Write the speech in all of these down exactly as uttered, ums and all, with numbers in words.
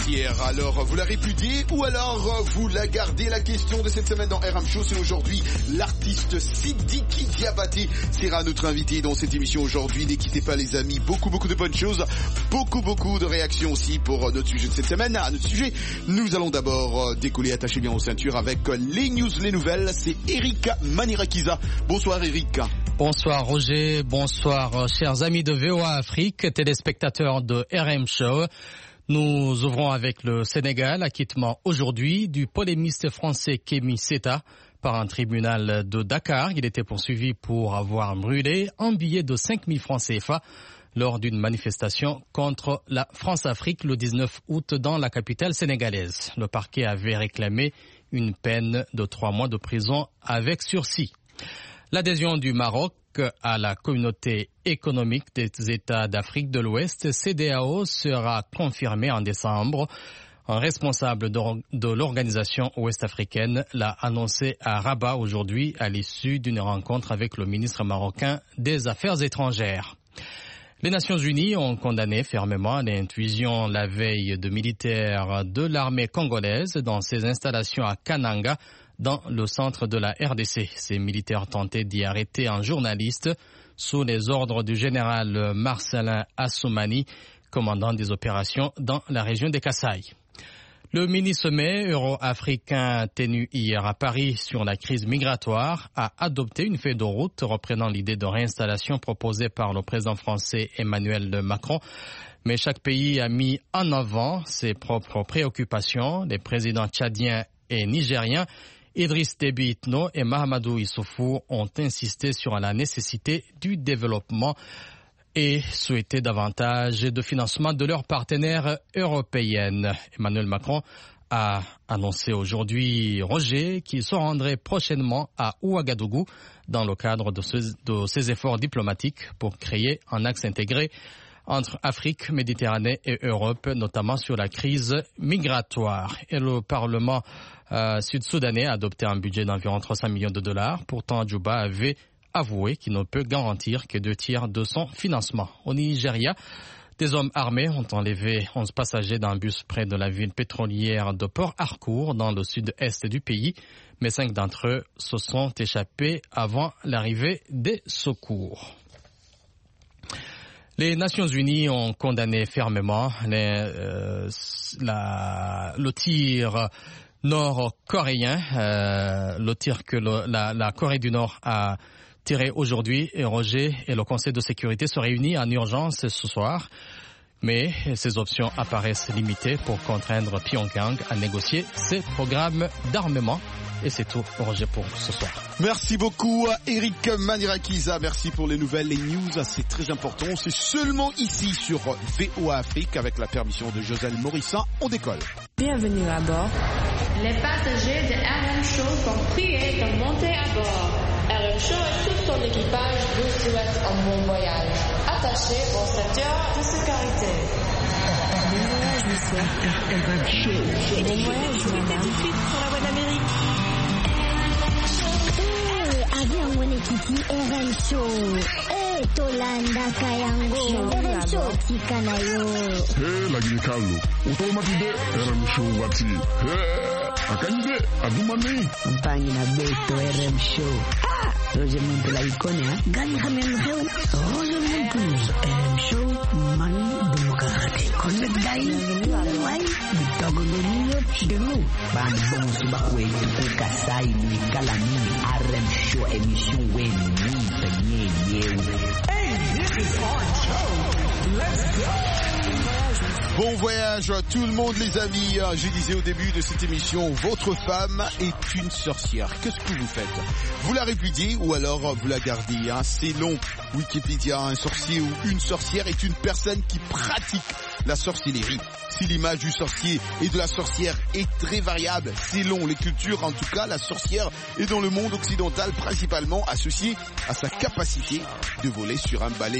sorcière. Alors, vous la répudiez ou alors vous la gardez? La question de cette semaine dans R M Show, c'est aujourd'hui l'artiste Sidiki Diabaté sera notre invité dans cette émission aujourd'hui. Ne quittez pas les amis, beaucoup beaucoup de bonnes choses, beaucoup beaucoup de réactions aussi pour notre sujet de cette semaine. À notre sujet, nous allons d'abord décoller, attachez bien aux ceintures avec les news, les nouvelles. C'est Erika Manirakiza. Bonsoir Erika. Bonsoir Roger, bonsoir chers amis de V O A Afrique, téléspectateurs de R M Show. Nous ouvrons avec le Sénégal, acquittement aujourd'hui du polémiste français Kémi Séta par un tribunal de Dakar. Il était poursuivi pour avoir brûlé un billet de cinq mille francs C F A lors d'une manifestation contre la France-Afrique le dix-neuf août dans la capitale sénégalaise. Le parquet avait réclamé une peine de trois mois de prison avec sursis. L'adhésion du Maroc à la communauté économique des États d'Afrique de l'Ouest, C E D E A O, sera confirmée en décembre. Un responsable de l'organisation ouest-africaine l'a annoncé à Rabat aujourd'hui à l'issue d'une rencontre avec le ministre marocain des Affaires étrangères. Les Nations Unies ont condamné fermement l'intrusion la veille de militaires de l'armée congolaise dans ses installations à Kananga, dans le centre de la R D C. Ces militaires tentaient d'y arrêter un journaliste sous les ordres du général Marcelin Assoumani, commandant des opérations dans la région des Kasaï. Le mini-sommet euro-africain tenu hier à Paris sur la crise migratoire a adopté une feuille de route reprenant l'idée de réinstallation proposée par le président français Emmanuel Macron. Mais chaque pays a mis en avant ses propres préoccupations. Les présidents tchadiens et nigériens Idriss Déby Itno et Mahamadou Issoufou ont insisté sur la nécessité du développement et souhaité davantage de financement de leurs partenaires européens. Emmanuel Macron a annoncé aujourd'hui, Roger, qu'il se rendrait prochainement à Ouagadougou dans le cadre de, ce, de ses efforts diplomatiques pour créer un axe intégré entre Afrique, Méditerranée et Europe, notamment sur la crise migratoire. Et le Parlement euh, sud-soudanais a adopté un budget d'environ trois cents millions de dollars. Pourtant, Djouba avait avoué qu'il ne peut garantir que deux tiers de son financement. Au Nigeria, des hommes armés ont enlevé onze passagers d'un bus près de la ville pétrolière de Port Harcourt, dans le sud-est du pays. Mais cinq d'entre eux se sont échappés avant l'arrivée des secours. Les Nations Unies ont condamné fermement les, euh, la, le tir nord-coréen, euh, le tir que le, la, la Corée du Nord a tiré aujourd'hui. Et Roger et le Conseil de sécurité se réunissent en urgence ce soir. Mais ces options apparaissent limitées pour contraindre Pyongyang à négocier ses programmes d'armement. Et c'est tout, Roger, pour ce soir. Merci beaucoup, Eric Manirakiza. Merci pour les nouvelles, les news. C'est très important. C'est seulement ici sur V O A Afrique avec la permission de Joselle Morissin. On décolle. Bienvenue à bord. Les passagers de R M Show sont priés de monter à bord. R M Show et tout son équipage vous souhaitent un bon voyage. Attachez vos ceintures de sécurité. Bon voyage, monsieur. R M Show. Bon voyage, madame. Tout de suite sur la voie d'Amérique. Avion mwenyekiti R M Show. Eh, Tolanda Kayango. R M Show tika nayo. Hey, lagi kalu. Utomatide R M Show wati. Hey, akanje adumani. Mpangi na beto R M Show. Ah, Roger Muntu la ikone ha. Gani kama mheo. Roger Muntu R M Show mani demokrati. Connect dai. Wai, bitago nyo chidenu. Bang bong subakwe kuka sai ni kalami R M Show émission when we penye yeu. Hey, this is our show. Let's go. Bon voyage à tout le monde, les amis. Je disais au début de cette émission, votre femme est une sorcière. Qu'est-ce que vous faites? Vous la répudiez ou alors vous la gardez, hein? C'est long. Wikipédia, un sorcier ou une sorcière est une personne qui pratique la sorcellerie. Si l'image du sorcier et de la sorcière est très variable, c'est long. Les cultures, en tout cas, la sorcière est dans le monde occidental principalement associée à sa capacité de voler sur un balai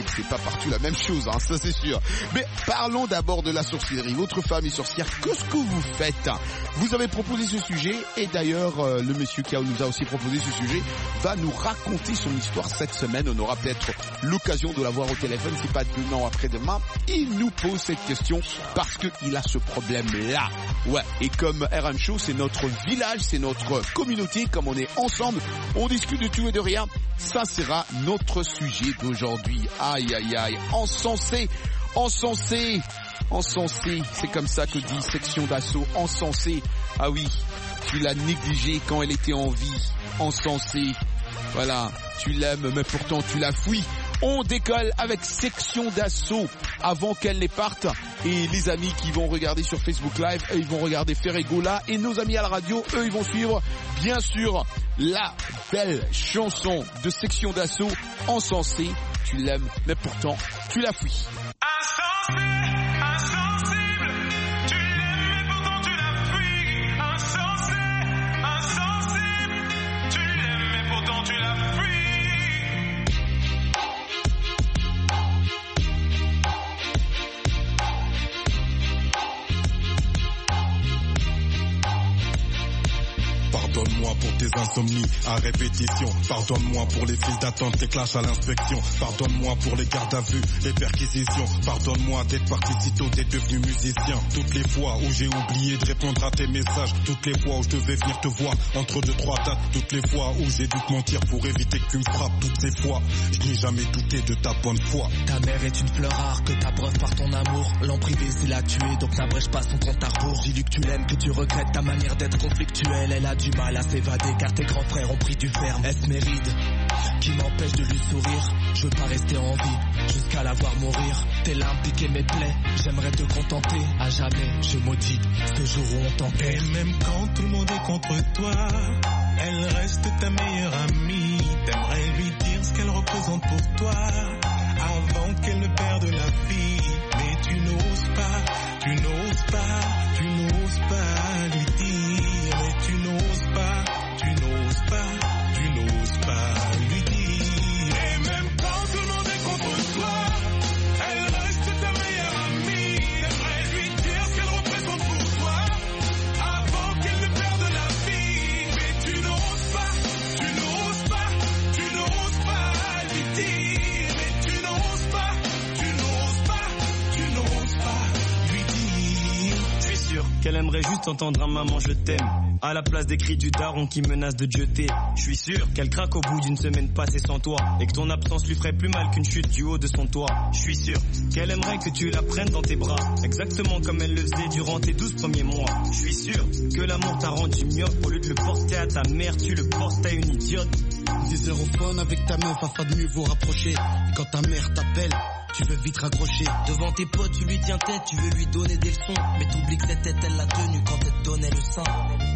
c'est pas partout la même chose, hein, ça c'est sûr. Mais parlons d'abord de la sorcellerie. Votre femme est sorcière, qu'est-ce que vous faites? Vous avez proposé ce sujet et d'ailleurs euh, le monsieur qui nous a aussi proposé ce sujet va nous raconter son histoire cette semaine. On aura peut-être l'occasion de l'avoir au téléphone, c'est pas demain ou après-demain. Il nous pose cette question parce qu'il a ce problème-là. Ouais, et comme R M Show, c'est notre village, c'est notre communauté, comme on est ensemble, on discute de tout et de rien. Ça sera notre sujet d'aujourd'hui. Aïe, aïe, aïe, encensé, encensé, encensé, c'est comme ça que dit Section d'Assaut, encensé. Ah oui, tu l'as négligée quand elle était en vie, encensé. Voilà, tu l'aimes, mais pourtant tu la fuis. On décolle avec Section d'Assaut avant qu'elle ne parte. Et les amis qui vont regarder sur Facebook Live, eux, ils vont regarder Ferregola. Et nos amis à la radio, eux, ils vont suivre, bien sûr, la belle chanson de Section d'Assaut, Encensé. Tu l'aimes, mais pourtant, tu la fuis. Insensible, insensible, tu l'aimes, mais pourtant tu la fuis. Insensé, insensible, tu l'aimes, mais pourtant tu la fuis. Pardonne-moi pour tes insomnies à répétition. Pardonne-moi pour les files d'attente, les clashs à l'inspection. Pardonne-moi pour les gardes à vue, les perquisitions. Pardonne-moi d'être parti si tôt, d'être devenu musicien. Toutes les fois où j'ai oublié de répondre à tes messages. Toutes les fois où je devais venir te voir entre deux, trois dates. Toutes les fois où j'ai dû te mentir pour éviter que tu me frappes. Toutes ces fois, je n'ai jamais douté de ta bonne foi. Ta mère est une fleur rare que t'abreuves par ton amour. L'en privé c'est la tuer, donc n'abrège pas son compte à rebours. J'ai lu que tu l'aimes, que tu regrettes ta manière d'être conflictuelle. Elle a du mal à s'évader car tes grands frères ont pris du ferme. Est-ce mes rides qui m'empêche de lui sourire? Je veux pas rester en vie jusqu'à la voir mourir. Tes larmes piquaient mes plaies, j'aimerais te contenter. À jamais je maudis ce jour où on t'entend. Et même quand tout le monde est contre toi, elle reste ta meilleure amie. T'aimerais lui dire ce qu'elle représente pour toi avant qu'elle ne perde la vie. Mais tu n'oses pas, tu n'oses pas, tu n'oses pas lui dire. Mais tu n'oses pas, tu n'oses pas, tu n'oses pas lui dire. Et même quand tout le monde est contre toi, elle reste ta meilleure amie. T'aimerais lui dire ce qu'elle représente pour toi avant qu'elle ne perde la vie. Mais tu n'oses pas, tu n'oses pas, tu n'oses pas lui dire. Mais tu n'oses pas, tu n'oses pas, tu n'oses pas lui dire. Je suis sûr qu'elle aimerait juste entendre un maman je t'aime à la place des cris du daron qui menace de te jeter. Je suis sûr qu'elle craque au bout d'une semaine passée sans toi et que ton absence lui ferait plus mal qu'une chute du haut de son toit. Je suis sûr qu'elle aimerait que tu la prennes dans tes bras, exactement comme elle le faisait durant tes douze premiers mois. Je suis sûr que l'amour t'a rendu myope. Au lieu de le porter à ta mère, tu le portes à une idiote. Des heures au phone avec ta meuf afin de mieux vous rapprocher. Et quand ta mère t'appelle, tu veux vite raccrocher. Devant tes potes, tu lui tiens tête, tu veux lui donner des leçons. Mais t'oublies que cette tête, elle l'a tenue quand elle te donnait le sein.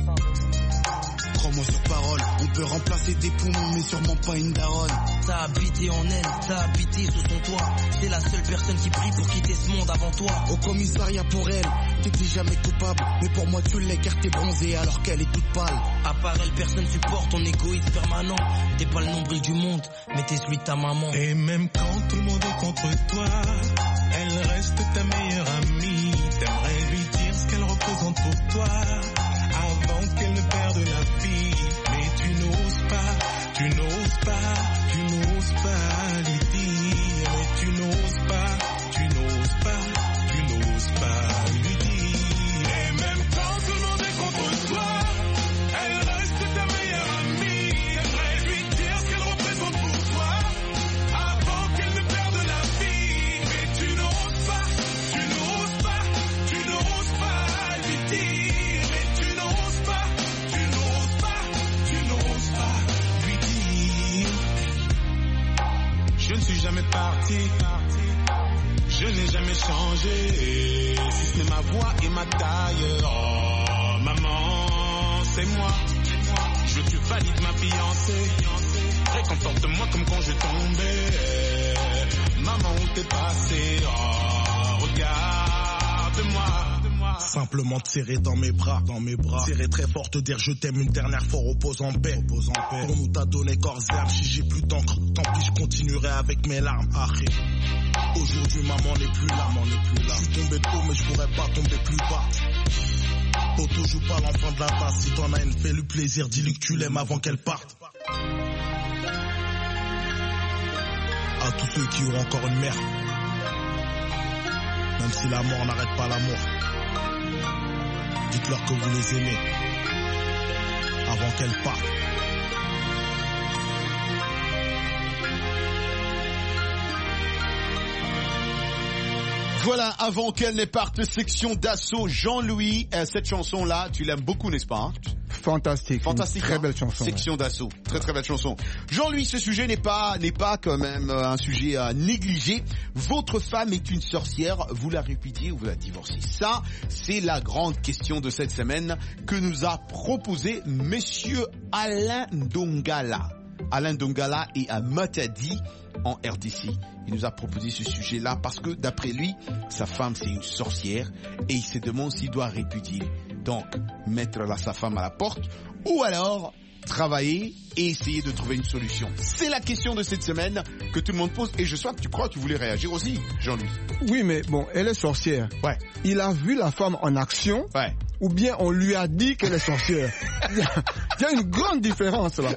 Prends-moi sur parole, on peut remplacer des poumons, mais sûrement pas une daronne. T'as habité en elle, t'as habité sous son toit. C'est la seule personne qui prie pour quitter ce monde avant toi. Au commissariat pour elle, t'étais jamais coupable. Mais pour moi tu l'es car t'es bronzée alors qu'elle est toute pâle. À part elle, personne supporte ton égoïsme permanent. T'es pas le nombril du monde, mais t'es celui de ta maman. Et même quand tout le monde est contre toi, elle reste ta meilleure amie. T'aimerais lui dire ce qu'elle représente pour toi avant qu'elle ne perde la vie. Mais tu n'oses pas, tu n'oses pas, tu n'oses pas lui dire. Mais tu n'oses pas, tu n'oses pas, tu n'oses pas lui dire. Et même quand tout le monde est contre toi, elle reste ta meilleure amie. T'aimerais lui dire ce qu'elle représente pour toi avant qu'elle ne perde la vie. Mais tu n'oses pas, tu n'oses pas, tu n'oses pas lui dire. Mais tu n'oses pas, tu n'oses pas, tu n'oses pas lui dire. Je ne suis jamais parti, je n'ai jamais changé, si ce n'est ma voix et ma taille. Oh maman, c'est moi, je veux que tu valides ma fiancée. Réconforte-moi comme quand je tombais. Maman, où t'es passé? Oh, regarde-moi, Simplement te serrer dans mes bras, dans mes bras. Serrer très fort, te dire je t'aime une dernière fois, repose en paix. Repose en paix. Pour nous t'as donné corps et âme, si j'ai plus d'encre, tant pis je continuerai avec mes larmes. Arrête. Aujourd'hui maman n'est plus là, maman n'est plus là. Je suis tombé de haut mais je pourrais pas tomber plus bas. Poto joue pas l'enfant de la tasse. Si t'en as une, fais-lui plaisir, dis-lui que tu l'aimes avant qu'elle parte. À tous ceux qui ont encore une mère, même si la mort n'arrête pas l'amour, dites-leur que vous les aimez avant qu'elle parte. Voilà, avant qu'elle ne parte, section d'assaut. Jean-Louis, euh, cette chanson-là, tu l'aimes beaucoup, n'est-ce pas, hein? Fantastique. Fantastique. Très hein? belle chanson. Section d'assaut. Très très belle chanson. Jean-Louis, ce sujet n'est pas, n'est pas quand même un sujet à négliger. Votre femme est une sorcière. Vous la répudiez ou vous la divorcez? Ça, c'est la grande question de cette semaine que nous a proposé Monsieur Alain Dongala. Alain Dongala est à Matadi, en R D C. Il nous a proposé ce sujet-là parce que, d'après lui, sa femme, c'est une sorcière et il se demande s'il doit répudier. Donc, mettre là sa femme à la porte ou alors travailler et essayer de trouver une solution. C'est la question de cette semaine que tout le monde pose et je sais que tu crois que tu voulais réagir aussi, Jean-Louis. Oui, mais bon, elle est sorcière. Ouais. Il a vu la femme en action. Ouais. Ou bien on lui a dit qu'elle est sorcière. Il y a, il y a une grande différence là.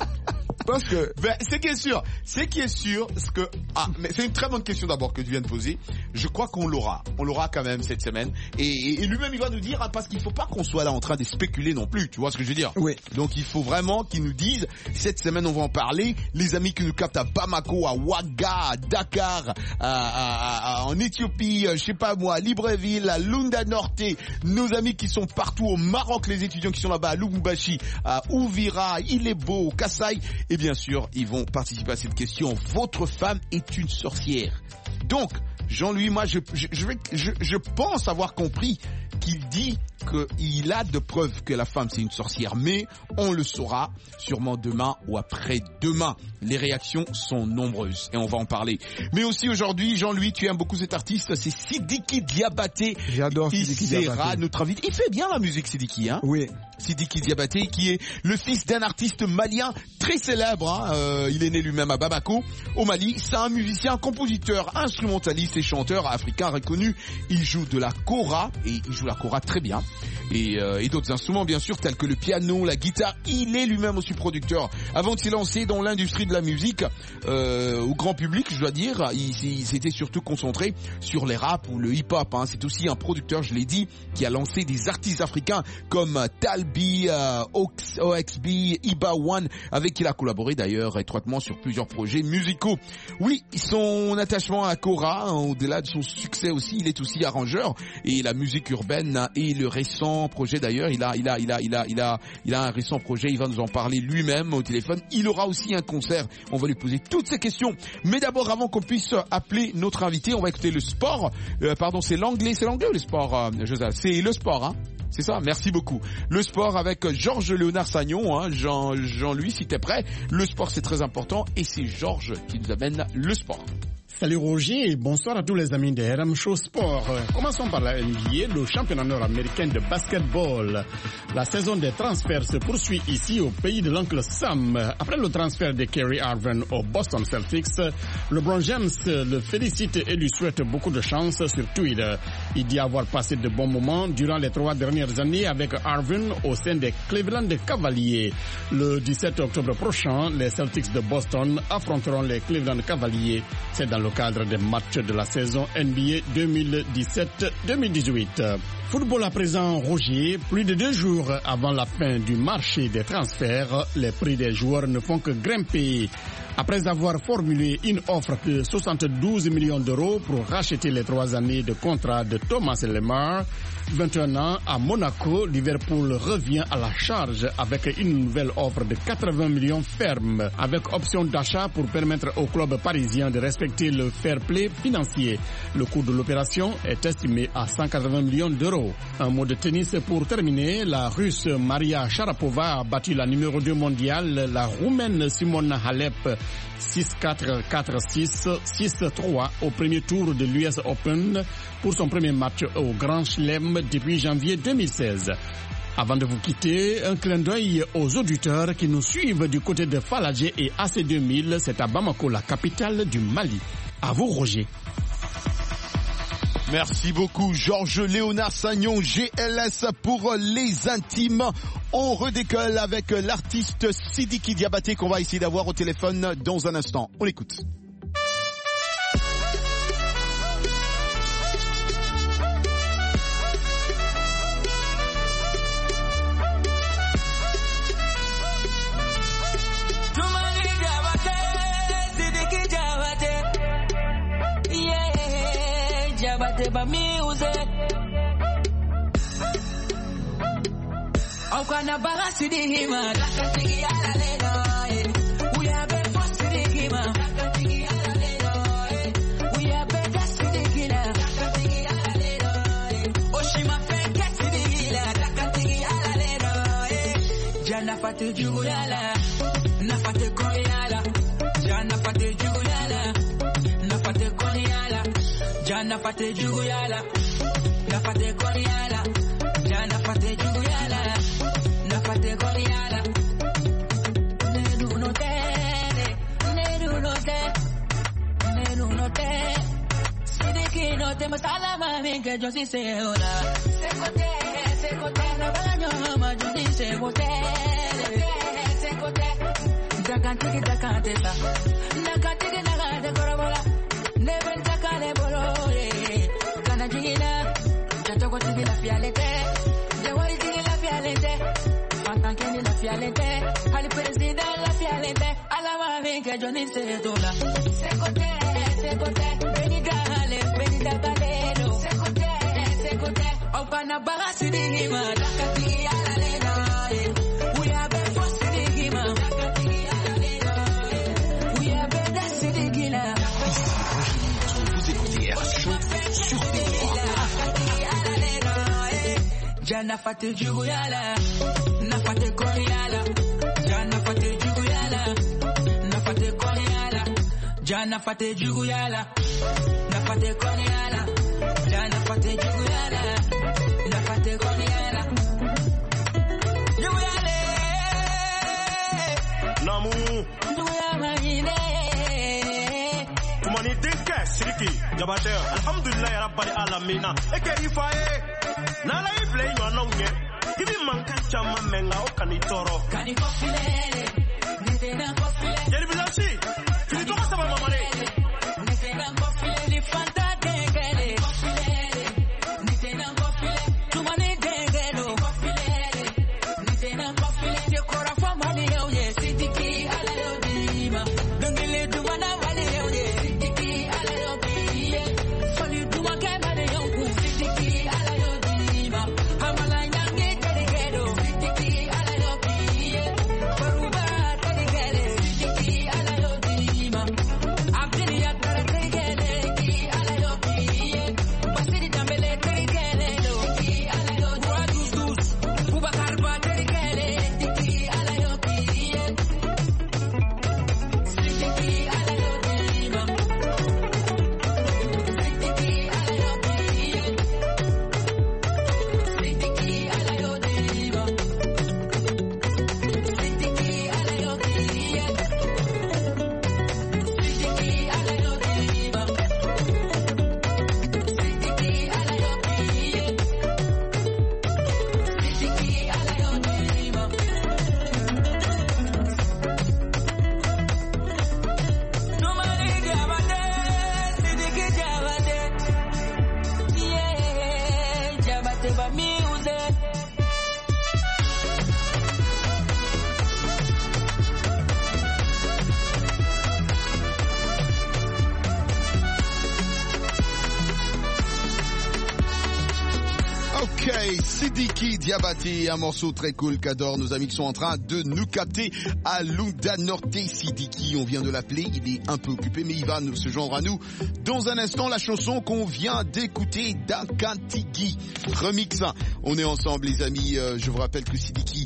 Parce que ben, c'est qui est sûr, c'est qui est sûr, ce que ah, mais c'est une très bonne question d'abord que tu viens de poser. Je crois qu'on l'aura, on l'aura quand même cette semaine. Et, et, et lui-même il va nous dire hein, parce qu'il faut pas qu'on soit là en train de spéculer non plus. Tu vois ce que je veux dire? Oui. Donc il faut vraiment qu'ils nous disent. Cette semaine on va en parler. Les amis qui nous captent à Bamako, à Ouaga, à Dakar, à, à, à, en Éthiopie, je sais pas moi, à Libreville, à Lunda Norte. Nos amis qui sont partout au Maroc, les étudiants qui sont là-bas à Lubumbashi, à Ouvira, Ilebo, Kasaï. Et bien sûr, ils vont participer à cette question. Votre femme est une sorcière. Donc, Jean-Louis, moi, je, je, je, vais, je, je pense avoir compris qu'il dit qu'il a de preuves que la femme c'est une sorcière, mais on le saura sûrement demain ou après-demain. Les réactions sont nombreuses et on va en parler. Mais aussi aujourd'hui, Jean-Louis, tu aimes beaucoup cet artiste, c'est Sidiki Diabaté. J'adore Sidiki Diabaté. Il sera notre invité. Il fait bien la musique, Sidiki, hein? Oui. Sidiki Diabaté, qui est le fils d'un artiste malien très célèbre. Hein. Euh, il est né lui-même à Bamako, au Mali. C'est un musicien, compositeur, instrumentaliste et chanteur africain reconnu. Il joue de la kora et il joue la kora très bien. Et, euh, et d'autres instruments bien sûr tels que le piano, la guitare. Il est lui-même aussi producteur. Avant de s'y lancer dans l'industrie de la musique, euh, au grand public, je dois dire, il, il s'était surtout concentré sur les rap ou le hip-hop. Hein. C'est aussi un producteur, je l'ai dit, qui a lancé des artistes africains comme Talbi, euh, O X B, Iba One, avec qui il a collaboré d'ailleurs étroitement sur plusieurs projets musicaux. Oui, son attachement à Kora, hein, au-delà de son succès aussi, il est aussi arrangeur et la musique urbaine et le récent projet d'ailleurs, il a, il a, il a, il a, il a, il a un récent projet. Il va nous en parler lui-même au téléphone. Il aura aussi un concert. On va lui poser toutes ces questions. Mais d'abord, avant qu'on puisse appeler notre invité, on va écouter le sport. Euh, pardon, c'est l'anglais, c'est l'anglais ou le sport, euh, Joseph? C'est le sport, hein. C'est ça, merci beaucoup. Le sport avec Georges Léonard Sagnon, hein, Jean, Jean-Louis, si t'es prêt. Le sport, c'est très important et c'est Georges qui nous amène le sport. Salut Roger et bonsoir à tous les amis de R M Show Sport. Commençons par la N B A, le championnat nord-américain de basketball. La saison des transferts se poursuit ici au pays de l'oncle Sam. Après le transfert de Kyrie Irving au Boston Celtics, LeBron James le félicite et lui souhaite beaucoup de chance sur Twitter. Il dit avoir passé de bons moments durant les trois dernières années avec Irving au sein des Cleveland Cavaliers. Le dix-sept octobre prochain, les Celtics de Boston affronteront les Cleveland Cavaliers. C'est dans le cadre des matchs de la saison N B A deux mille dix-sept deux mille dix-huit. Football à présent, Roger. Plus de deux jours avant la fin du marché des transferts, les prix des joueurs ne font que grimper. Après avoir formulé une offre de soixante-douze millions d'euros pour racheter les trois années de contrat de Thomas Lemar, vingt et un ans, à Monaco, Liverpool revient à la charge avec une nouvelle offre de quatre-vingts millions fermes, avec option d'achat pour permettre au club parisien de respecter le fair play financier. Le coût de l'opération est estimé à cent quatre-vingts millions d'euros. Un mot de tennis pour terminer. La Russe Maria Sharapova a battu la numéro deux mondiale, la Roumaine Simona Halep, six quatre, quatre six, six trois au premier tour de l'U S Open pour son premier match au Grand Chelem depuis janvier deux mille seize. Avant de vous quitter, un clin d'œil aux auditeurs qui nous suivent du côté de Falajé et A C deux mille, c'est à Bamako, la capitale du Mali. À vous, Roger. Merci beaucoup, Georges Léonard Sagnon, G L S pour les intimes. On redécolle avec l'artiste Sidiki Diabaté qu'on va essayer d'avoir au téléphone dans un instant. On l'écoute. Ba music Okwana bara sidihima Lakatigi ala leno We have been for sidihima Lakatigi ala leno We have been for sidihima Lakatigi ala leno Oshima fenke sidihila Lakatigi ala leno Jana fate juguyala Nafate koyala Jana fate juguyala Nafate koyala Jana fate juguyala, na fate koriala. Jana fate juguyala, na fate koriala. Neru no te, neru no te, neru no te. Sidiki no te masala mami que yo sí sé hola. Se cote, se cote, no baño ma yo sí sé cote, se cote. Dakantiki dakanteta, dakantiki dakante korobola. Never takale bolo. Chacho tigi la fialete, de wari tigi la fialete, Fantankeni la fialete, Ali president la fialete, ala mami que yo ni sé tola. Se cote, se cote, benita hale, benita galero. Se cote, se cote, opana baga sidihima, lakatigi ala lena. We have been for sidihima, lakatigi ala lena. We have been for sidihima. Vous écoutez R M Show sur B. Jana fate juguyala, na fate koyala. Jana fate juguyala, na fate koyala. Jana fate juguyala, na fate koyala. Jana fate juguyala, na fate koyala. Juguyale, Namu, juguyama ine. Tumani dinke Sidiki Diabaté. Alhamdulillah ya Rabbil Alamina. Eke ifaye. Nala ible yo nonye. Ibi manka chama menga o kanitoro. Kaniko filele. Nitena ko filele. Yeli bilashi. Filito ka saba mamale. Nitena ko filele fanta dengele. Ko filele. Nitena ko filele. Tumani dengelo. Ko filele. Nitena ko filele kora famali yo ye Sidiki ala yo dima. Dengele dumana wale yo ye Sidiki ala yo biye. Fali duma ke mane yo ku Sidiki ala yo dima. Hamala nyange delegado Sidiki ala yo biye. Baruba delegado Sidiki ala yo dima. Abdili yakara delegado ki ala yo biye. Basiri tambele delegado ki ala yo dima. Bubakar ba delegado Sidiki ala yo biye. Sidiki ala yo dima. Sidiki ala yo biye. Sidiki ala yo dima. Sidiki ala yo biye. Sidiki ala yo dima. Sidiki ala yo biye. Sidiki ala yo dima. Tumani Diabaté, Sidiki Diabaté. Yeah, Diabaté ba music. Ok, Sidiki Diabaté, un morceau très cool qu'adorent nos amis qui sont en train de nous capter à Lunda Norte. Sidiki, on vient de l'appeler, il est un peu occupé mais il va nous- se joindre à nous. Dans un instant, la chanson qu'on vient d'écouter, Dakantigi Remix. On est ensemble les amis, Euh, je vous rappelle que Sidiki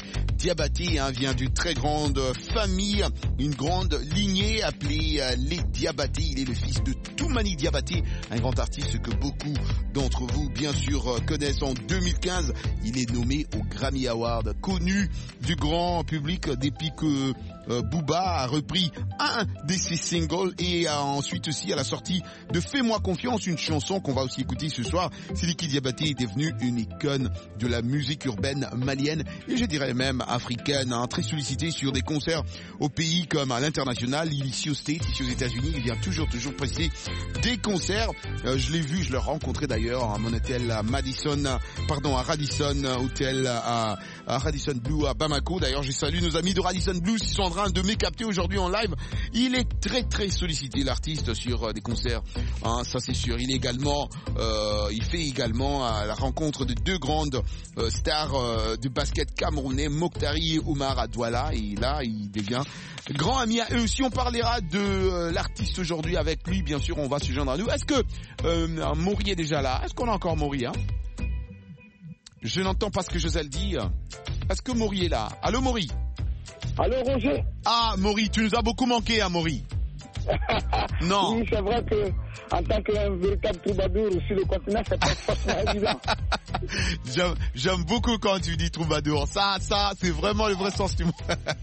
Diabaté hein, vient d'une très grande famille, une grande lignée appelée euh, les Diabaté. Il est le fils de Toumani Diabaté, un grand artiste que beaucoup d'entre vous, bien sûr, euh, connaissent. En deux mille quinze, il est nommé au Grammy Award, connu du grand public depuis que euh, Booba a repris un de ses singles et a ensuite aussi à la sortie de Fais-moi confiance, une chanson qu'on va aussi écouter ce soir. Sidiki Diabaté est devenu une icône de la musique urbaine malienne et je dirais même africaine, hein, très sollicité sur des concerts au pays comme à l'international, ici aux States, ici aux États-Unis. Il vient toujours, toujours presser des concerts. Euh, je l'ai vu, je l'ai rencontré d'ailleurs à mon hôtel à Madison, pardon, à Radisson Hotel, à, à Radisson Blue à Bamako. D'ailleurs, je salue nos amis de Radisson Blue qui sont en train de m'écapter aujourd'hui en live. Il est très, très sollicité, l'artiste, sur euh, des concerts. Hein, ça c'est sûr. Il est également, euh, il fait également à la rencontre de deux grandes euh, stars euh, de basket camerounais, Mokhtari et Oumar à Douala, et là il devient grand ami à eux aussi. On parlera de euh, l'artiste aujourd'hui avec lui, bien sûr, on va se joindre à nous. Est-ce que euh, Maury est déjà là? Est-ce qu'on a encore Maury, hein? Je n'entends pas ce que Joselle dit. Est-ce que Maury est là? Allô Maury? Allô Roger? Ah Maury, tu nous as beaucoup manqué, hein Maury? Non. Oui, c'est vrai que en tant qu'un véritable troubadour sur le continent, c'est pas forcément évident. J'aime, j'aime beaucoup quand tu dis troubadour. Ça, ça, c'est vraiment le vrai sens du mot.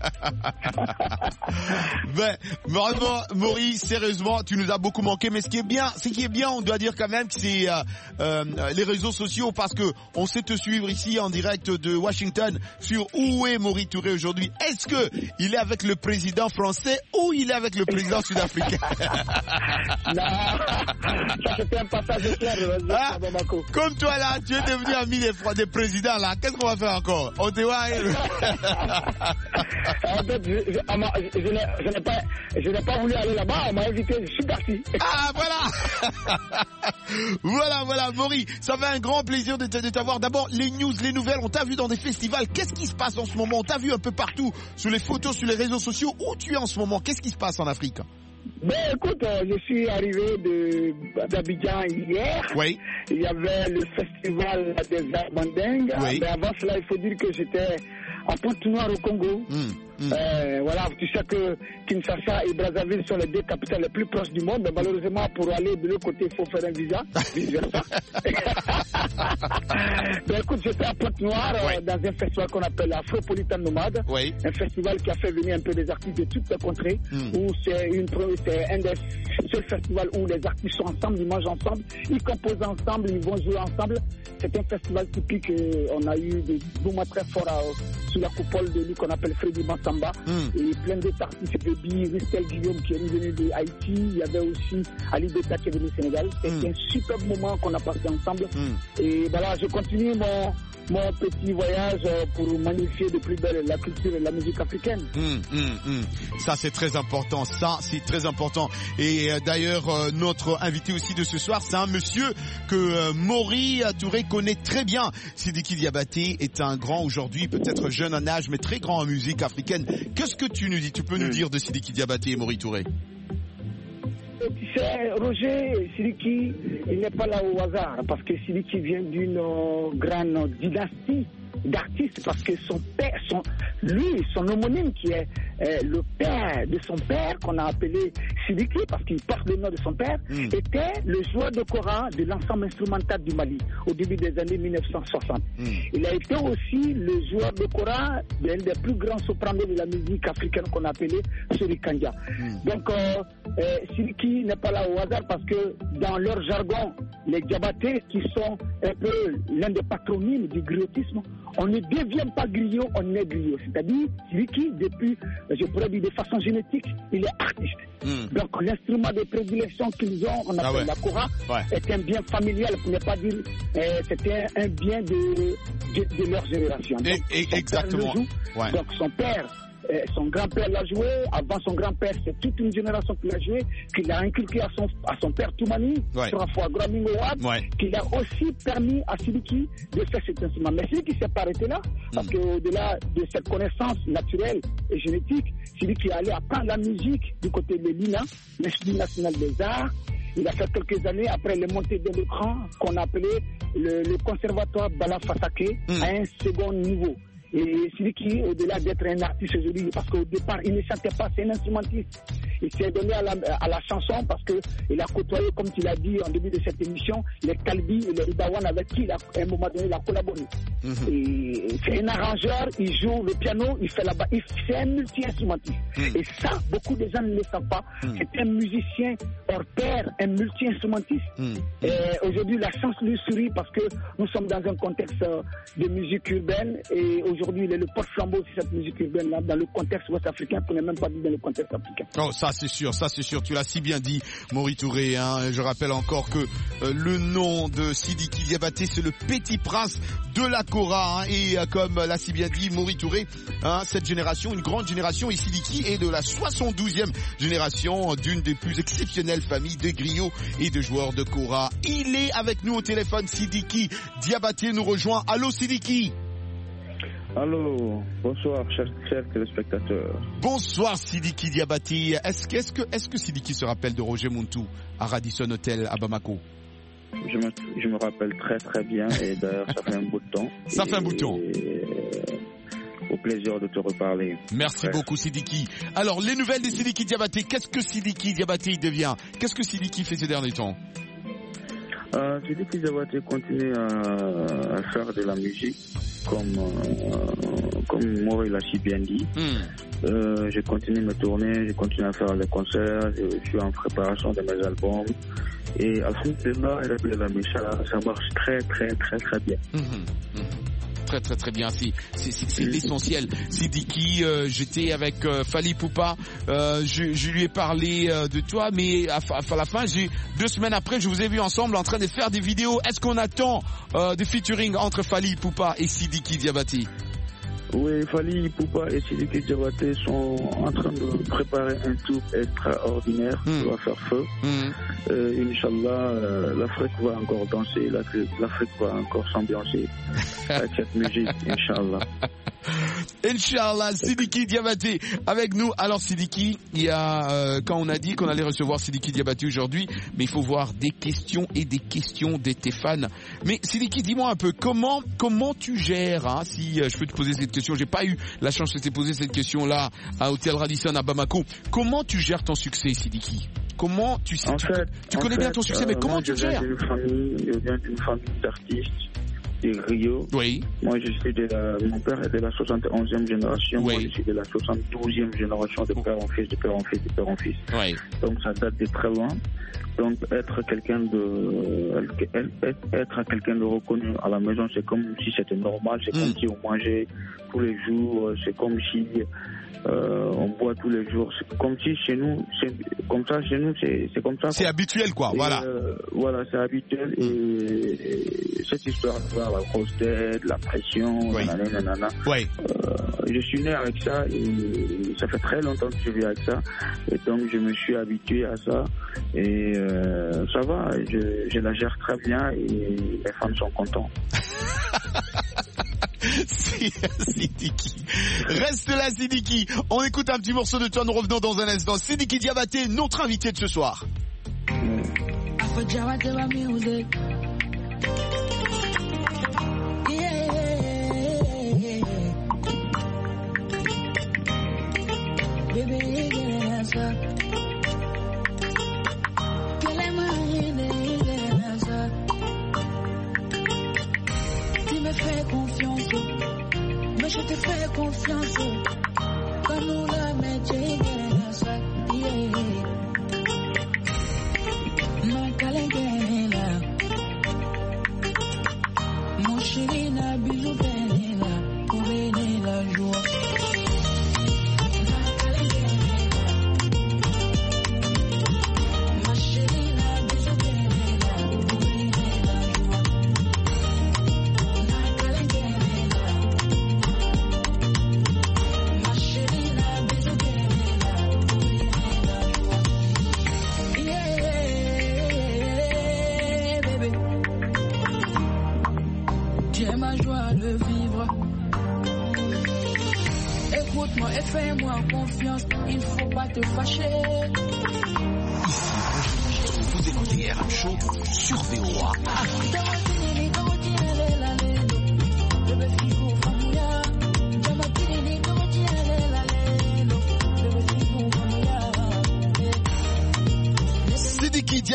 Ben, vraiment, Maurice, sérieusement, tu nous as beaucoup manqué. Mais ce qui est bien, ce qui est bien, on doit dire quand même que c'est euh, euh, les réseaux sociaux, parce que on sait te suivre ici en direct de Washington sur où est Maury Touré aujourd'hui. Est-ce que il est avec le président français ou il est avec le président sud-africain? Non, ça c'était un passage clair. Ah, comme toi là, tu es devenu ami des, des présidents là. Qu'est-ce qu'on va faire encore? On te voit. En fait, je, je, je, je, n'ai, je, n'ai pas, je n'ai pas voulu aller là-bas. On m'a invité. Je suis parti. Ah voilà. Voilà, voilà, Maury. Ça fait un grand plaisir de, de t'avoir. D'abord, les news, les nouvelles. On t'a vu dans des festivals. Qu'est-ce qui se passe en ce moment? On t'a vu un peu partout sur les photos, sur les réseaux sociaux. Où tu es en ce moment? Qu'est-ce qui se passe en Afrique? Ben écoute, euh, je suis arrivé de d'Abidjan hier. Oui. Il y avait le festival des Arts Mandingues. Oui. Mais avant cela, il faut dire que j'étais en Pointe-Noire au Congo. Mmh. Mmh. Euh, voilà, tu sais que Kinshasa et Brazzaville sont les deux capitales les plus proches du monde. Mais malheureusement, pour aller de l'autre côté, il faut faire un visa. Vice versa. Ben écoute, j'étais à Pointe-Noire oui. euh, dans un festival qu'on appelle Afropolitan Nomade. Oui. Un festival qui a fait venir un peu des artistes de toutes les contrées. Mmh. Où c'est une c'est un des seuls festivals où les artistes sont ensemble, ils mangent ensemble, ils composent ensemble, ils vont jouer ensemble. C'est un festival typique. Euh, on a eu des moments très forts euh, sous la coupole de lui qu'on appelle Freddy Massamba. Mm. Et plein d'autres artistes, Baby, Ristel Guillaume qui est venu de Haïti. Il y avait aussi Ali Beta qui est venu du Sénégal. C'était mm. un super moment qu'on a passé ensemble. Mm. Et voilà, je continue mon mon petit voyage pour magnifier de plus belle la culture et la musique africaine. Mmh, mmh, mmh. Ça c'est très important, ça c'est très important. Et euh, d'ailleurs euh, notre invité aussi de ce soir, c'est un monsieur que euh, Maury Touré connaît très bien. Sidiki Diabaté est un grand aujourd'hui, peut-être jeune en âge, mais très grand en musique africaine. Qu'est-ce que tu nous dis, tu peux mmh. nous dire de Sidiki Diabaté et Maury Touré? Tu sais, Roger, Sidiki, il n'est pas là au hasard, parce que Sidiki vient d'une euh, grande dynastie d'artistes, parce que son père, son, lui, son homonyme qui est euh, le père de son père, qu'on a appelé Sidiki, parce qu'il porte le nom de son père, mm. était le joueur de kora de l'ensemble instrumental du Mali, au début des années mille neuf cent soixante. Mm. Il a été aussi le joueur de kora d'un des plus grands sopranos de la musique africaine qu'on a appelé Sori Kanja. Mm. Donc, euh, euh, Sidiki n'est pas là au hasard, parce que dans leur jargon, les Diabatés, qui sont un peu l'un des patronymes du griotisme, on ne devient pas griot, on est griot. C'est-à-dire, celui qui, depuis, je pourrais dire de façon génétique, il est artiste. Mm. Donc, l'instrument de prédilection qu'ils ont, on appelle ah ouais. la kora, ouais. est un bien familial, pour ne pas dire, euh, c'était un bien de, de, de leur génération. Donc, et, et, exactement. Joue, ouais. Donc, son père, euh, son grand-père l'a joué. Avant son grand-père, c'est toute une génération qui l'a joué, qu'il a inculqué à son, à son père Toumani, ouais. trois fois Grammy Award, ouais. qu'il a aussi permis à Sidiki de faire cet instrument. Mais Sidiki s'est pas arrêté là, parce mm. qu'au-delà de cette connaissance naturelle et génétique, Sidiki est allé apprendre la musique du côté de l'I N A, l'Institut national des arts. Il a fait quelques années après les montées de l'écran qu'on a appelé le, le conservatoire Bala Fasake mm. à un second niveau. Et Sidiki, au-delà d'être un artiste aujourd'hui, parce qu'au départ, il ne chantait pas, c'est un instrumentiste. Il s'est donné à la, à la chanson parce qu'il a côtoyé, comme tu l'as dit en début de cette émission, les Kalbi et les Ibawan avec qui, il a, à un moment donné, il a collaboré. Mm-hmm. Et c'est un arrangeur, il joue le piano, il fait la basse, c'est un multi-instrumentiste. Mm. Et ça, beaucoup de gens ne le savent pas. Mm. C'est un musicien hors pair, un multi-instrumentiste. Mm. Et aujourd'hui, la chance lui sourit parce que nous sommes dans un contexte de musique urbaine et aujourd'hui, il est le porte-flambeau de cette musique urbaine-là dans le contexte ouest-africain, pour ne même pas dire dans le contexte africain. Oh, ça c'est sûr, ça c'est sûr, tu l'as si bien dit, Maury Touré, hein. Je rappelle encore que euh, le nom de Sidiki Diabaté, c'est le petit prince de la Kora, hein. Et euh, comme l'a si bien dit Maury Touré, hein, cette génération, une grande génération, et Sidiki est de la soixante-douzième génération d'une des plus exceptionnelles familles de griots et de joueurs de Kora. Il est avec nous au téléphone, Sidiki Diabaté nous rejoint. Allô Sidiki? Allô, bonsoir chers, chers téléspectateurs. Bonsoir Sidiki Diabaté. Est-ce que, est-ce que, est-ce que Sidiki se rappelle de Roger Montou à Radisson Hotel à Bamako? Je me, je me rappelle très très bien et d'ailleurs ça fait un bout de temps. Ça fait un bout de temps. Au plaisir de te reparler. Merci frère. Beaucoup Sidiki. Alors les nouvelles de Sidiki Diabaté, qu'est-ce que Sidiki Diabaté devient? Qu'est-ce que Sidiki fait ces derniers temps? Euh, Sidiki Diabaté continue à, à faire de la musique comme euh, comme moi il a si bien dit. Mm. Euh, je continue mes tournées, je continue à faire les concerts, je, je suis en préparation de mes albums et alhamdulillah, ça, ça marche très très très très bien. Mm-hmm. Mm-hmm. Très très très bien, c'est c'est, c'est, c'est l'essentiel. Sidiki, euh, j'étais avec euh, Fally Poupa, euh, je, je lui ai parlé euh, de toi, mais à, à la fin, j'ai deux semaines après, je vous ai vu ensemble en train de faire des vidéos. Est-ce qu'on attend euh, des featuring entre Fally Poupa et Sidiki Diabaté? Oui, Fally Poupa et Sidiki Diabaté sont en train de préparer un tour extraordinaire qui mm. va faire feu. Mm. Euh, Inch'Allah, euh, l'Afrique va encore danser, l'Afrique, l'Afrique va encore s'ambiancer avec cette musique, Inch'Allah. Inch'Allah, Sidiki Diabaté avec nous. Alors Sidiki, il y a euh, quand on a dit qu'on allait recevoir Sidiki Diabaté aujourd'hui, mais il faut voir des questions et des questions de tes fans. Mais Sidiki, dis-moi un peu comment comment tu gères, hein, si euh, je peux te poser cette question. J'ai pas eu la chance de te poser cette question-là à Hôtel Radisson à Bamako. Comment tu gères ton succès, Sidiki? Comment tu sais, en tu, fait, tu en connais fait, bien ton succès, euh, mais comment moi, tu je gères? Viens d'une famille, je viens d'une famille d'artistes. Des griots. Oui. Moi, je suis de la, mon père est de la soixante et onzième génération. Oui. Moi, je suis de la soixante-douzième génération de père en fils, de père en fils, de père en fils. Oui. Donc, ça date de très loin. Donc, être quelqu'un de, être quelqu'un de reconnu à la maison, c'est comme si c'était normal. C'est mm. comme si on mangeait tous les jours. C'est comme si, Euh, on boit tous les jours. C'est comme si chez nous, c'est comme ça chez nous, c'est, c'est comme ça. C'est habituel, quoi. Et voilà. Euh, voilà, c'est habituel. Et, et cette histoire de faire la grosse tête, la pression, oui. nanana, nanana. Oui. Euh, je suis né avec ça et ça fait très longtemps que je vis avec ça. Et donc je me suis habitué à ça. Et euh, ça va, je, je la gère très bien et les fans sont contents. Sidiki. Reste là, Sidiki. On écoute un petit morceau de toi, nous revenons dans un instant. Sidiki Diabaté, notre invité de ce soir. Tu me fais confiance, mais je te fais confiance. Comme nous la mettons, ça y est. Mon calendrier, mon chéri n'a bisou là, pour venir la joie. Écoute-moi et fais-moi confiance, il ne faut pas te fâcher. Ici, vous écoutez R M Show sur V O A.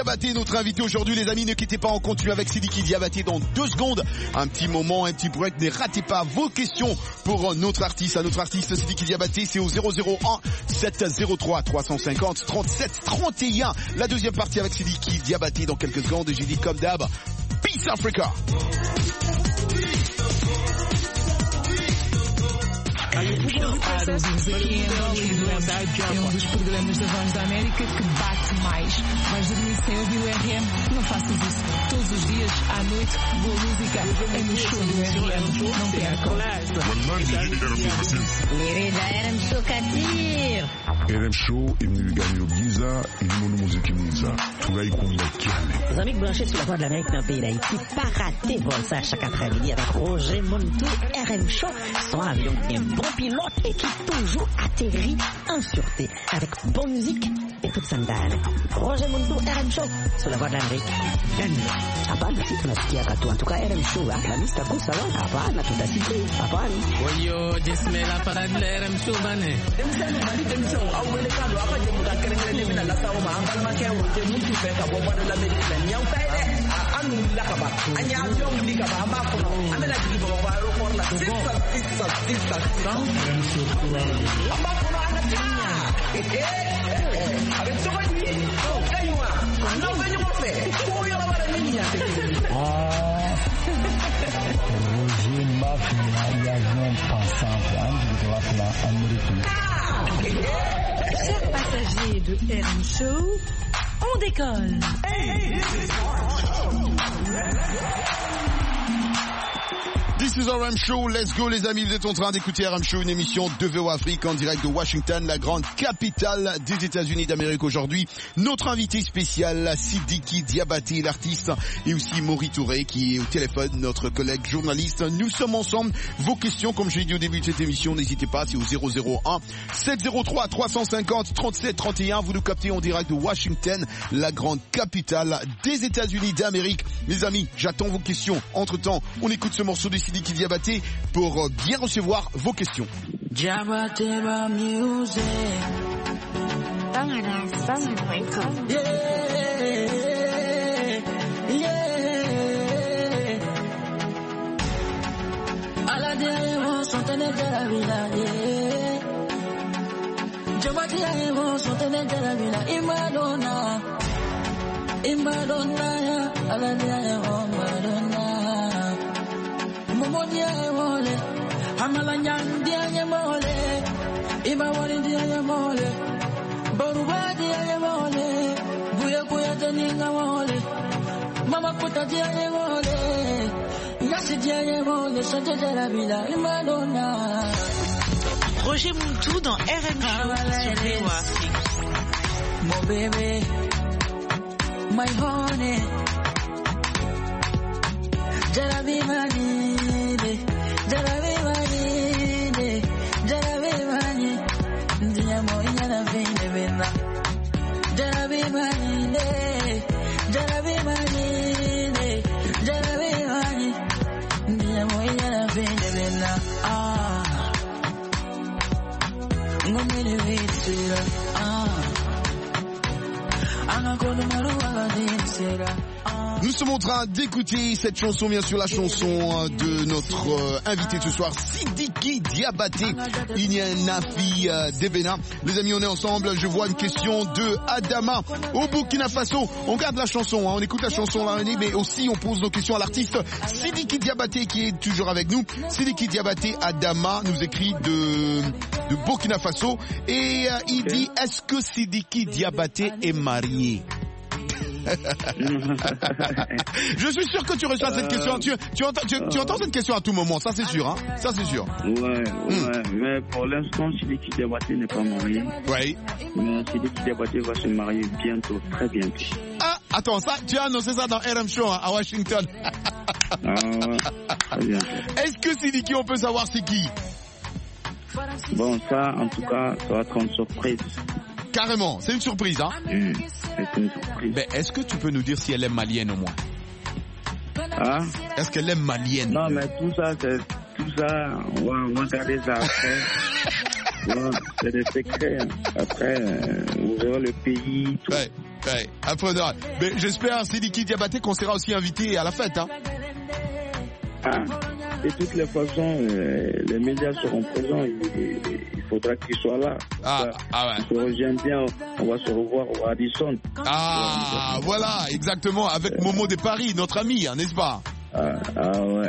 Diabaté, notre invité aujourd'hui, les amis. Ne quittez pas, on continue avec Sidiki Diabaté dans deux secondes. Un petit moment, un petit break. Ne ratez pas vos questions pour notre artiste. À notre artiste Sidiki Diabaté, c'est au zéro zéro un sept zéro trois trois cent cinquante trente-sept trente et un. La deuxième partie avec Sidiki Diabaté dans quelques secondes. Et j'ai dit comme d'hab, Peace Africa. Para os pequenos, é um dos programas da Voz da América que bate mais. Vais dormir sem ouvir o R M? Não faças isso. Todos os dias, à noite, boa música é no show do R M. Não percam. Mirida R M Show Katir. R M Show imnigani Giza ilimono muziki mwiza tunaikunda kiale. Les amis branchés sur la Voix de l'Amérique dans le pays d'Haïti, pas rater vol ça chaque après-midi avec Roger Montou, R M Show, son avion bien bon pilote et qui toujours atterrit en sûreté avec bonne musique et toute sandale. Roger Montou, R M Show, sur la Voix de l'Amérique. Hapana, si tunasikia katu. En tout cas, R M Show, la lista kwa salon, hapana, tutasikia, hapana. Oyo, jismela para de R M Show bane. Demsano mali demsano, awele kado, apa jemu da kerengere demina la sawo ma ambal ma kewo, jemu tu feka bo Voix de l'Amérique la nyau taide. Anu lakaba, anya avion likaba amba kono. Amela jibo ba aeroport la sisa sisa sisa. Amba kono anatia. Eh eh. Avec ce qu'on dit, on kaiwa. Non venez mo fe. Ko yo la bara niña. Ah. Roger Mafia, avion passant, antes de la Amérique. Chers passagers de R M Show, on décolle. This is R M Show, let's go les amis, vous êtes en train d'écouter R M Show, une émission de V O Afrique en direct de Washington, la grande capitale des États-Unis d'Amérique aujourd'hui. Notre invité spécial, Sidiki Diabaté, l'artiste, et aussi Maury Touré qui est au téléphone, notre collègue journaliste. Nous sommes ensemble. Vos questions, comme je l'ai dit au début de cette émission, n'hésitez pas, c'est au zéro zéro un sept zéro trois trois cent cinquante trente-sept trente et un. Vous nous captez en direct de Washington, la grande capitale des États-Unis d'Amérique. Les amis, j'attends vos questions. Entre-temps, on écoute ce morceau de Sidiki Diabaté pour bien recevoir vos questions. Diabaté ba music. Bangana, bangana, yeah, yeah. A la diario sostener de la vida, yeah. Diabaté a sostener de la vida, Imadonna, Imadonna, a la diario Madonna. Momodia mole, Amalanyan dia mole, Imawali dia mole, Boruba dia mole, Buya Buya Taninga mole, Mama Kuta dia mole, Yasi dia mole, Santa de la Villa, Imadonna. Roger Montou dans R M Show sur V O Afrique. Mon bébé, my honey, Jarabi Mani. Jarabe mani, jarabe mani, dia moinha na vende venda. Jarabe mani, jarabe mani, jarabe mani, dia moinha na vende venda. Ah, ngomele vetsera. Ah, anakono maruwa vetsera. Nous sommes en train d'écouter cette chanson, bien sûr la chanson de notre euh, invité ce soir, Sidiki Diabaté, Inyanafi euh, Debena. Les amis, on est ensemble. Je vois une question de Adama au Burkina Faso. On garde la chanson, hein, on écoute la chanson là, mais aussi on pose nos questions à l'artiste Sidiki Diabaté qui est toujours avec nous. Sidiki Diabaté, Adama nous écrit de, de Burkina Faso et euh, il dit, est-ce que Sidiki Diabaté est marié? Je suis sûr que tu reçois cette question. Tu, tu, entends, tu, tu entends cette question à tout moment, ça c'est sûr, hein. Ça c'est sûr. Ouais, ouais. Mmh. Mais pour l'instant, Sidiki Diabaté n'est pas marié. Oui. Mais Sidiki Diabaté va se marier bientôt, très bientôt. Ah, attends, ça, tu as annoncé ça dans R M Show hein, à Washington. Ah ouais, très bientôt. Est-ce que Sidiki, on peut savoir c'est qui? Bon, ça, en tout cas, ça va être une surprise. Carrément, c'est une surprise, hein. Mmh, c'est une surprise. Mais est-ce que tu peux nous dire si elle est malienne au moins? Ah? Est-ce qu'elle est malienne? Non, mais tout ça, c'est, tout ça, on va, on va regarder ça après. Ouais, c'est des secrets. Après, euh, vous verrez le pays, tout. Ouais. Ouais, impreneur. Mais j'espère, Sidiki Diabaté, qu'on sera aussi invité à la fête. Hein. Ah, de toutes les façons, euh, les médias seront présents. Il, il faudra qu'ils soient là. Ah, ça, ah ouais. On se rejoint bien. On va se revoir au Radisson. Ah, voilà, exactement. Avec Momo de Paris, notre ami, hein, n'est-ce pas? Ah, ah ouais.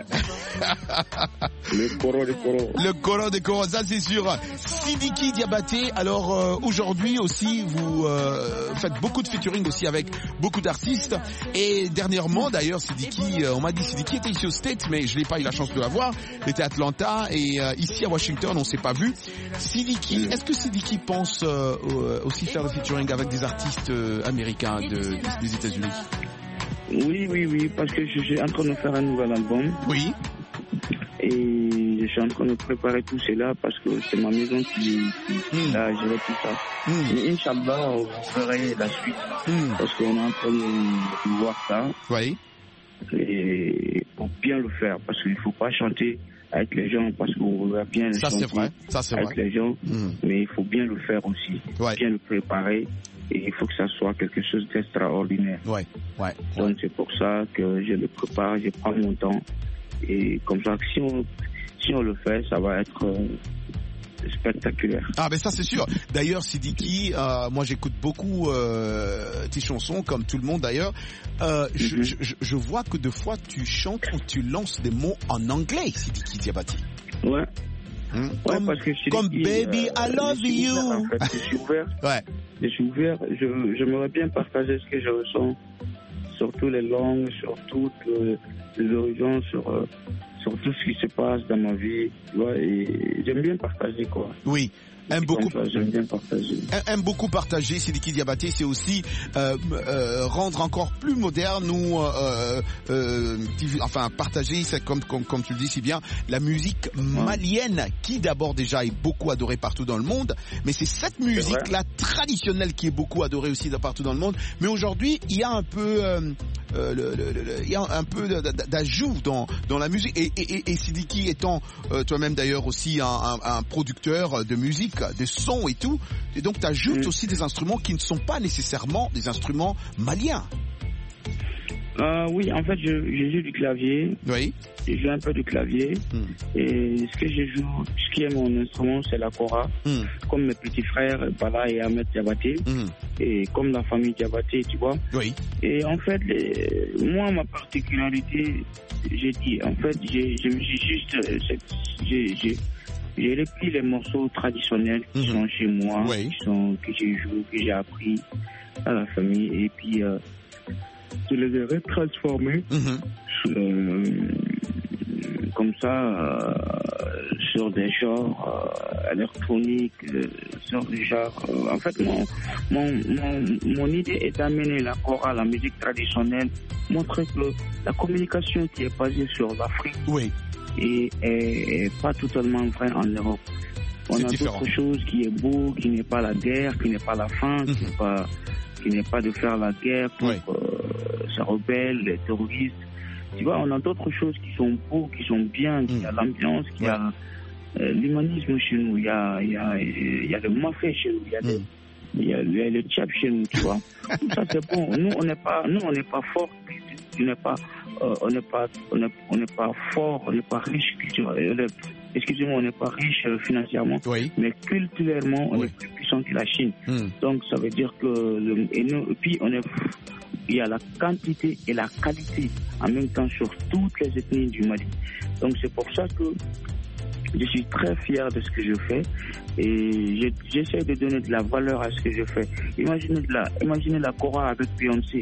Le coro des coros. Le coro des coros, ça c'est sûr. Sidiki Diabaté, alors euh, aujourd'hui aussi vous euh, faites beaucoup de featuring aussi avec beaucoup d'artistes. Et dernièrement d'ailleurs Sidiki, euh, on m'a dit Sidiki était ici aux States, mais je n'ai pas eu la chance de la voir. Il était à Atlanta et euh, ici à Washington on s'est pas vu. Sidiki, est-ce que Sidiki pense euh, aussi faire des featuring avec des artistes euh, américains de, des États-Unis? Oui, oui, oui, parce que je suis en train de faire un nouvel album. Oui. Et je suis en train de préparer tout cela parce que c'est ma maison qui, qui mm. a géré tout ça. Mm. Mais Inch'Allah, vous verrez la suite. Mm. Parce qu'on est en train de voir ça. Oui. Et pour bien le faire, parce qu'il ne faut pas chanter avec les gens parce qu'on va bien le ça, chanter c'est vrai. Ça, c'est avec vrai. les gens. Mm. Mais il faut bien le faire aussi. Ouais. Bien le préparer. Et il faut que ça soit quelque chose d'extraordinaire. Ouais, ouais. Donc c'est pour ça que je le prépare, je prends mon temps. Et comme ça, si on, si on le fait, ça va être euh, spectaculaire. Ah ben ça c'est sûr. D'ailleurs Sidiki, euh, moi j'écoute beaucoup euh, tes chansons, comme tout le monde d'ailleurs. Euh, mm-hmm. je, je, je vois que de fois tu chantes ou tu lances des mots en anglais, Sidiki Diabaté. Ouais. Mmh. Ouais, comme, parce que je comme dit, Baby, euh, I love you. Ouvert, en fait, je suis ouvert. Ouais. Je suis ouvert. Je, j'aimerais bien partager ce que je ressens sur toutes les langues, sur toutes les, les horizons, sur, euh, sur tout ce qui se passe dans ma vie. Tu vois, et j'aime bien partager, quoi. Oui. Aime beaucoup, ça, j'aime bien partager. Aime beaucoup partager, Sidiki Diabaté, c'est aussi euh, euh, rendre encore plus moderne ou euh, euh, enfin partager, c'est comme, comme comme tu le dis si bien, la musique malienne qui d'abord déjà est beaucoup adorée partout dans le monde, mais c'est cette musique là traditionnelle qui est beaucoup adorée aussi partout dans le monde. Mais aujourd'hui, il y a un peu euh, euh, le, le, le, il y a un peu d'ajout dans dans la musique et, et, et Sidiki étant euh, toi-même d'ailleurs aussi un, un, un producteur de musique, des sons et tout, et donc tu ajoutes mmh. aussi des instruments qui ne sont pas nécessairement des instruments maliens. Euh, oui, en fait, je, je joue du clavier. Oui. Je joue un peu du clavier. Mm. Et ce que je joue, ce qui est mon instrument, c'est la kora. Mm. Comme mes petits frères, Bala et Ahmed Diabaté. Mm. Et comme la famille Diabaté, tu vois. Oui. Et en fait, les, moi, ma particularité, j'ai dit, en fait, j'ai, j'ai, j'ai juste, j'ai, j'ai, j'ai repris les morceaux traditionnels qui mm-hmm. sont chez moi, oui. qui sont, que j'ai joué, que j'ai appris à la famille. Et puis, euh, je les ai retransformés mmh. euh, comme ça euh, sur des genres euh, électroniques, euh, sur des genres. Euh, en fait, mon, mon, mon, mon idée est d'amener la chorale, la musique traditionnelle, montrer que la communication qui est basée sur l'Afrique oui. est, est, est pas totalement vraie en Europe. On C'est a différent. d'autres choses qui est beau, qui n'est pas la guerre, qui n'est pas la faim, mmh. qui n'est pas qui n'est pas de faire la guerre pour oui. euh, ces rebelles, les terroristes. Tu vois, on a d'autres choses qui sont beaux, qui sont bien, mmh. il y a l'ambiance, il y a euh, l'humanisme chez nous, il y a, il y a, il y a le mafé chez nous, il y a, mmh. des, il y a, il y a le tchap chez nous, tu vois. Tout ça c'est bon. Nous on n'est pas, nous on n'est pas fort, on n'est pas, euh, on n'est pas, on n'est, on n'est pas fort, on n'est pas riche culturellement. Excusez-moi, on n'est pas riche euh, financièrement, oui. mais culturellement, on oui. est plus puissant que la Chine. Mm. Donc, ça veut dire que, le, et, nous, et puis, on est, il y a la quantité et la qualité en même temps sur toutes les ethnies du Mali. Donc, c'est pour ça que je suis très fier de ce que je fais et je, j'essaie de donner de la valeur à ce que je fais. Imaginez de la, imaginez la Kora avec Beyoncé.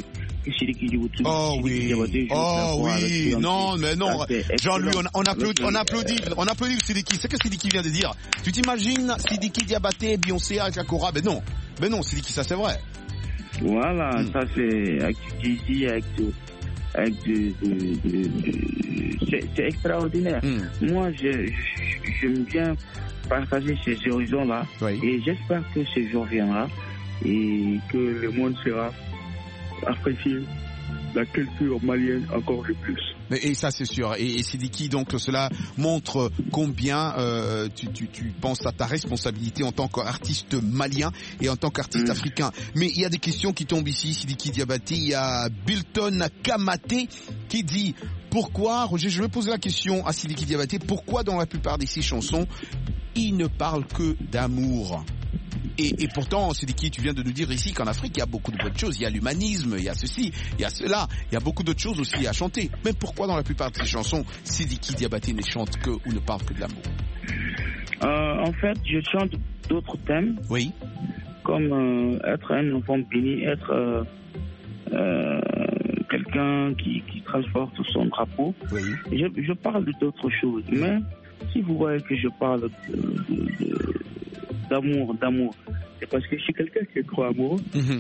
Oh oui, oh oui, non, mais non, Jean-Louis, on, on applaudit, on applaudit, on applaudit Sidiki. C'est ce que Sidiki vient de dire. Tu t'imagines Sidiki Diabaté, Beyoncé avec la Kora? Ben non, ben non, Sidiki, ça c'est vrai. Voilà, mm. ça c'est avec Jay-Z, avec avec de, de, de, de c'est, c'est extraordinaire. Mm. Moi, je, je, j'aime bien partager ces horizons-là oui. et j'espère que ce jour viendra et que le monde sera apprécier la culture malienne encore de plus. Mais, et ça c'est sûr. Et, et Sidiki, donc cela montre combien euh, tu, tu, tu penses à ta responsabilité en tant qu'artiste malien et en tant qu'artiste mmh. africain. Mais il y a des questions qui tombent ici, Sidiki Diabaté. Il y a Bilton Kamaté qui dit pourquoi, Roger, je vais poser la question à Sidiki Diabaté, pourquoi dans la plupart de ses chansons il ne parle que d'amour? Et, et pourtant, Sidiki, tu viens de nous dire ici qu'en Afrique, il y a beaucoup de bonnes choses. Il y a l'humanisme, il y a ceci, il y a cela. Il y a beaucoup d'autres choses aussi à chanter. Mais pourquoi dans la plupart de ces chansons, Sidiki Diabaté ne chante que ou ne parle que de l'amour? euh, En fait, je chante d'autres thèmes. Oui. Comme euh, être un enfant béni, être euh, euh, quelqu'un qui, qui transporte son drapeau. Oui. Je, je parle d'autres choses. Mais si vous voyez que je parle de... de, de d'amour, d'amour. C'est parce que je suis quelqu'un qui est trop amoureux. Mm-hmm.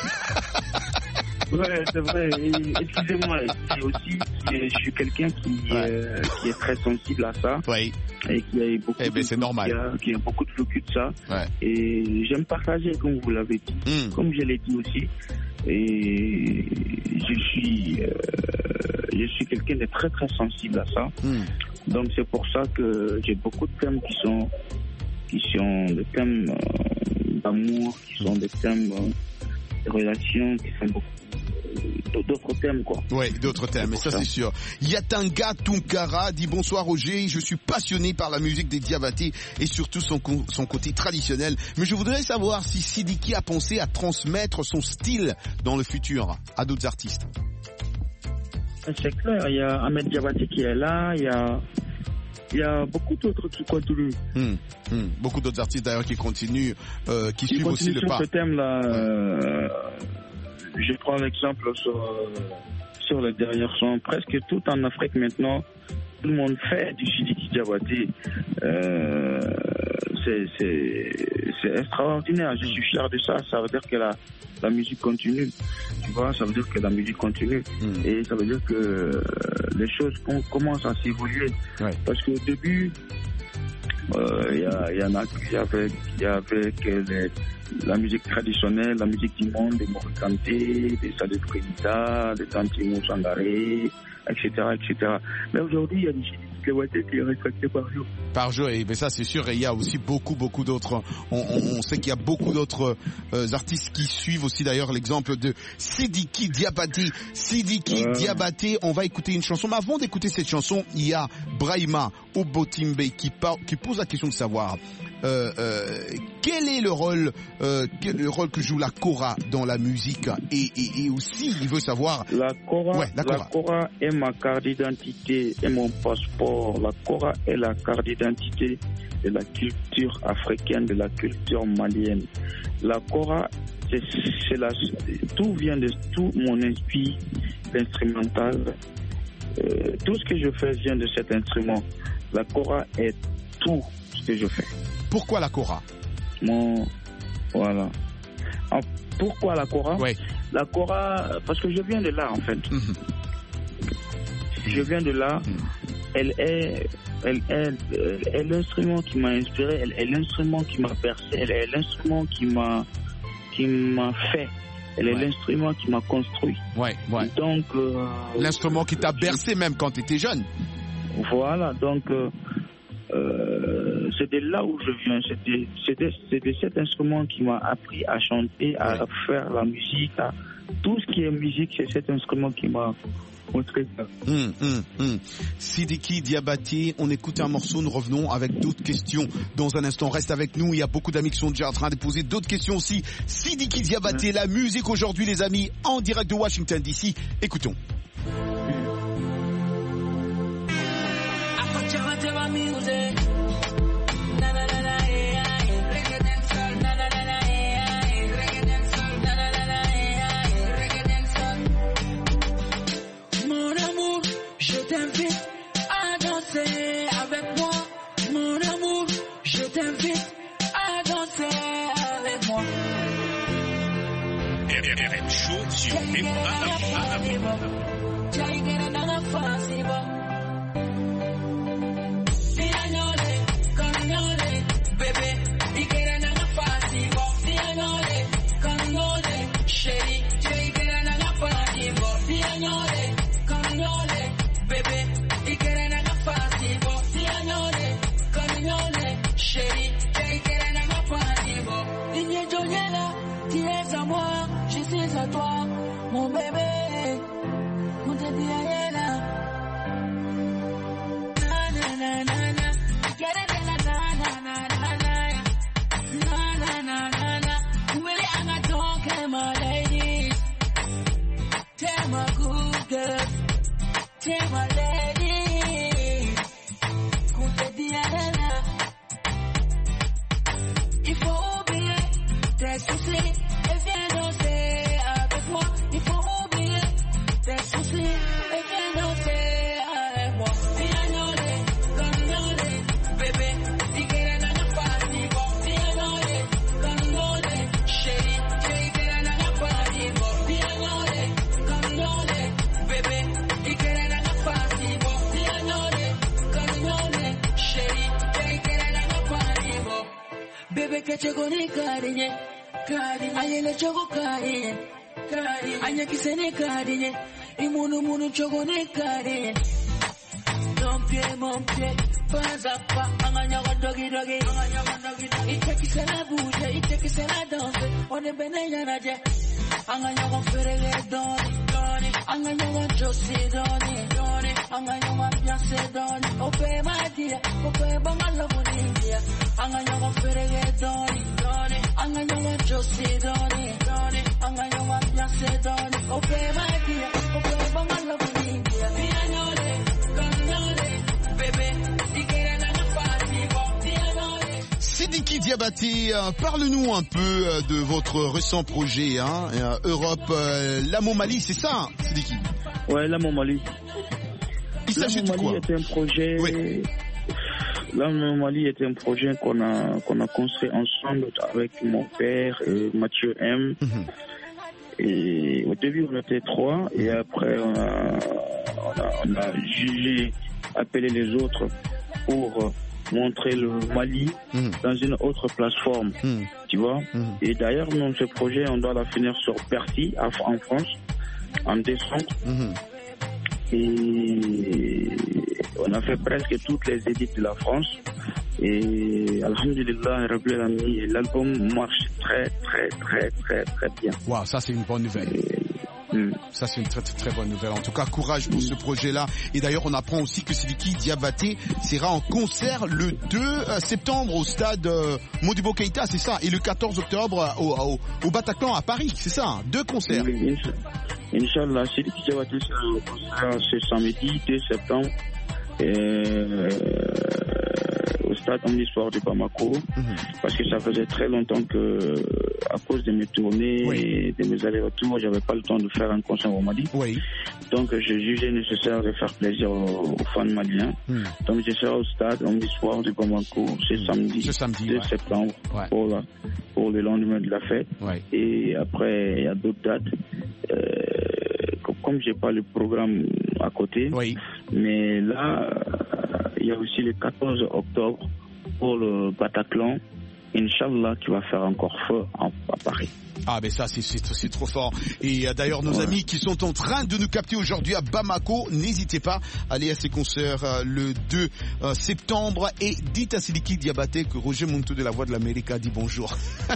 Ouais, c'est vrai. Et, excusez-moi, c'est aussi, je suis quelqu'un qui, ouais. euh, qui est très sensible à ça. Oui. Et qui a beaucoup eh ben, c'est normal. Qui a, qui a beaucoup de vécu de ça. Ouais. Et j'aime partager, comme vous l'avez dit. Mm. Comme je l'ai dit aussi. Et je suis, euh, je suis quelqu'un de très très sensible à ça. Mm. Donc c'est pour ça que j'ai beaucoup de thèmes qui sont qui sont des thèmes euh, d'amour, qui sont des thèmes euh, de relations, qui sont beaucoup, d'autres thèmes, quoi. Oui, d'autres thèmes, et ça, ça c'est sûr. Yatanga Tunkara dit bonsoir Roger, je suis passionné par la musique des Diabaté et surtout son, son côté traditionnel. Mais je voudrais savoir si Sidiki a pensé à transmettre son style dans le futur à d'autres artistes. C'est clair, il y a Ahmed Diabaté qui est là, il y a... Il y a beaucoup d'autres qui continuent. Mmh, mmh. Beaucoup d'autres artistes d'ailleurs qui continuent, euh, qui, qui suivent aussi le pas. Sur ce thème-là, euh, je prends l'exemple sur, sur les dernières sons. Presque tout en Afrique maintenant, tout le monde fait du Sidiki Diabaté. Euh, c'est, c'est, c'est extraordinaire. Je suis fier de ça. Ça veut dire que la, la musique continue. Tu vois, ça veut dire que la musique continue. Mm. Et ça veut dire que euh, les choses commencent à s'évoluer. Ouais. Parce qu'au début, il euh, y, y en a qui avec, y avec les, la musique traditionnelle, la musique du monde, des Morikanté, des Salé Fredita, des Tantimo Sangaré, et cetera, et cetera. Mais aujourd'hui, il y a des Diabaté qui est respecté par jour. Par jour, et ben ça c'est sûr, et il y a aussi beaucoup, beaucoup d'autres, on, on, on sait qu'il y a beaucoup d'autres euh, artistes qui suivent aussi d'ailleurs l'exemple de Sidiki Diabaté. Sidiki ouais. Diabaté, on va écouter une chanson, mais avant d'écouter cette chanson, il y a Brahima Obotimbe qui, par, qui pose la question de savoir euh, euh, quel est le rôle, euh, quel, le rôle que joue la kora dans la musique, et, et, et aussi il veut savoir... La kora, ouais, la kora. La kora est ma carte d'identité et mon passeport. La kora est la carte d'identité de la culture africaine, de la culture malienne. La kora, c'est, c'est la, tout vient de tout mon esprit instrumental. Euh, tout ce que je fais vient de cet instrument. La kora est tout ce que je fais. Pourquoi la kora? Mon, voilà. Ah, pourquoi la kora? Oui. La kora, parce que je viens de là en fait. Mm-hmm. Je viens de là. Mm. Elle est, elle est, elle est l'instrument qui m'a inspiré, elle est l'instrument qui m'a percé, elle est l'instrument qui m'a, qui m'a fait, elle est ouais. l'instrument qui m'a construit. Ouais, ouais. Donc, euh, l'instrument qui t'a bercé même quand tu étais jeune. Voilà, donc euh, euh, c'est de là où je viens, c'est de, c'est de, c'est de cet instrument qui m'a appris à chanter, à ouais. faire la musique, à, tout ce qui est musique, c'est cet instrument qui m'a montré ça. Hum, hum, hum. Sidiki Diabaté, on écoute un morceau, nous revenons avec d'autres questions dans un instant. Reste avec nous, il y a beaucoup d'amis qui sont déjà en train de poser d'autres questions aussi. Sidiki Diabaté, ouais. La musique aujourd'hui les amis, en direct de Washington D C. Écoutons. Baby, mon bébé. Mon bébé, na na na na na. Get it, na na na na na. Na na na na na. Really, I'm not talking, my lady. Tell my good girl. Tell my lady. Good Diana. Il faut oublier tes soucis et viens danser avec moi. Il faut oublier tes soucis et viens danser avec moi. Pianole, caminole, bébé, digere na na party bo. Pianole, caminole, chérie, digere na na party bo. Pianole, caminole, bébé, digere na na party bo. Pianole, caminole, chérie, digere na na party bo. Bébé que choco ni cariñe, cariñe, aye le choco cariñe, cariñe, aye que se ne cariñe, y munu munu choco ni cariñe. Mon pied, mon pied, pas à pas, anganya con doggy doggy, anganya con doggy doggy. Y cheque se la bouge, y cheque se la danse, on est benaya na je. Anganya con ferege doni, doni, anganya con josi doni, doni, anganya con piace doni. Ope madia, ope bangala bunindia. Anganya con ferege doni, doni, anganya con josi doni, doni, anganya con piace doni. Ope madia, ope bangala bunindia. Pianole, caminole, bébé, digere na na party bo. Pianole. Sidiki Diabaté, euh, parle-nous un peu euh, de votre récent projet, hein, euh, Europe, euh, l'Amo Mali, c'est ça, hein, Sidiki? Ouais, l'Amo Mali. Il s'agit de quoi? Était un projet. Oui. L'Amo Mali était un projet qu'on a qu'on a construit ensemble avec mon père et Mathieu M. Mm-hmm. Et au début on était trois et après on a on a, on a jugé, appelé les autres pour montrer le Mali mmh. dans une autre plateforme, mmh. tu vois. Mmh. Et d'ailleurs, dans ce projet, on doit la finir sur Bercy, en France, en décembre. Mmh. Et on a fait presque toutes les édits de la France. Et alhamdulillah, l'album marche très, très, très, très, très bien. Waouh, ça c'est une bonne nouvelle. Et... Mmh. Ça c'est une très, très très bonne nouvelle. En tout cas, courage pour mmh. ce projet-là. Et d'ailleurs, on apprend aussi que Sidiki Diabaté sera en concert le deux septembre au stade euh, Modibo Keïta, c'est ça. Et le quatorze octobre au, au, au Bataclan à Paris, c'est ça. Hein, deux concerts. Oui, Inch'Allah, Sidiki Diabaté sera en concert ce samedi deux septembre. Et, euh, au stade Omnisport de Bamako, mm-hmm. parce que ça faisait très longtemps que, à cause de mes tournées oui. et de mes allers-retours, j'avais pas le temps de faire un concert au Mali. Oui. Donc, je jugeais nécessaire de faire plaisir aux, aux fans maliens. Mm. Donc, je serai au stade Omnisport de Bamako ce samedi, ce samedi deux ouais. septembre, ouais. Pour, la, pour le lendemain de la fête. Ouais. Et après, il y a d'autres dates. Euh, comme j'ai pas le programme à côté, oui. mais là, il y a aussi le quatorze octobre pour le Bataclan, Inch'Allah, qui va faire encore feu à Paris. Ah ben ça c'est, c'est, c'est trop fort. Et euh, d'ailleurs nos ouais. amis qui sont en train de nous capter aujourd'hui à Bamako, n'hésitez pas à aller à ces concerts euh, le deux septembre et dites à Sidiki Diabaté que Roger Montou de la Voix de l'Amérique a dit bonjour.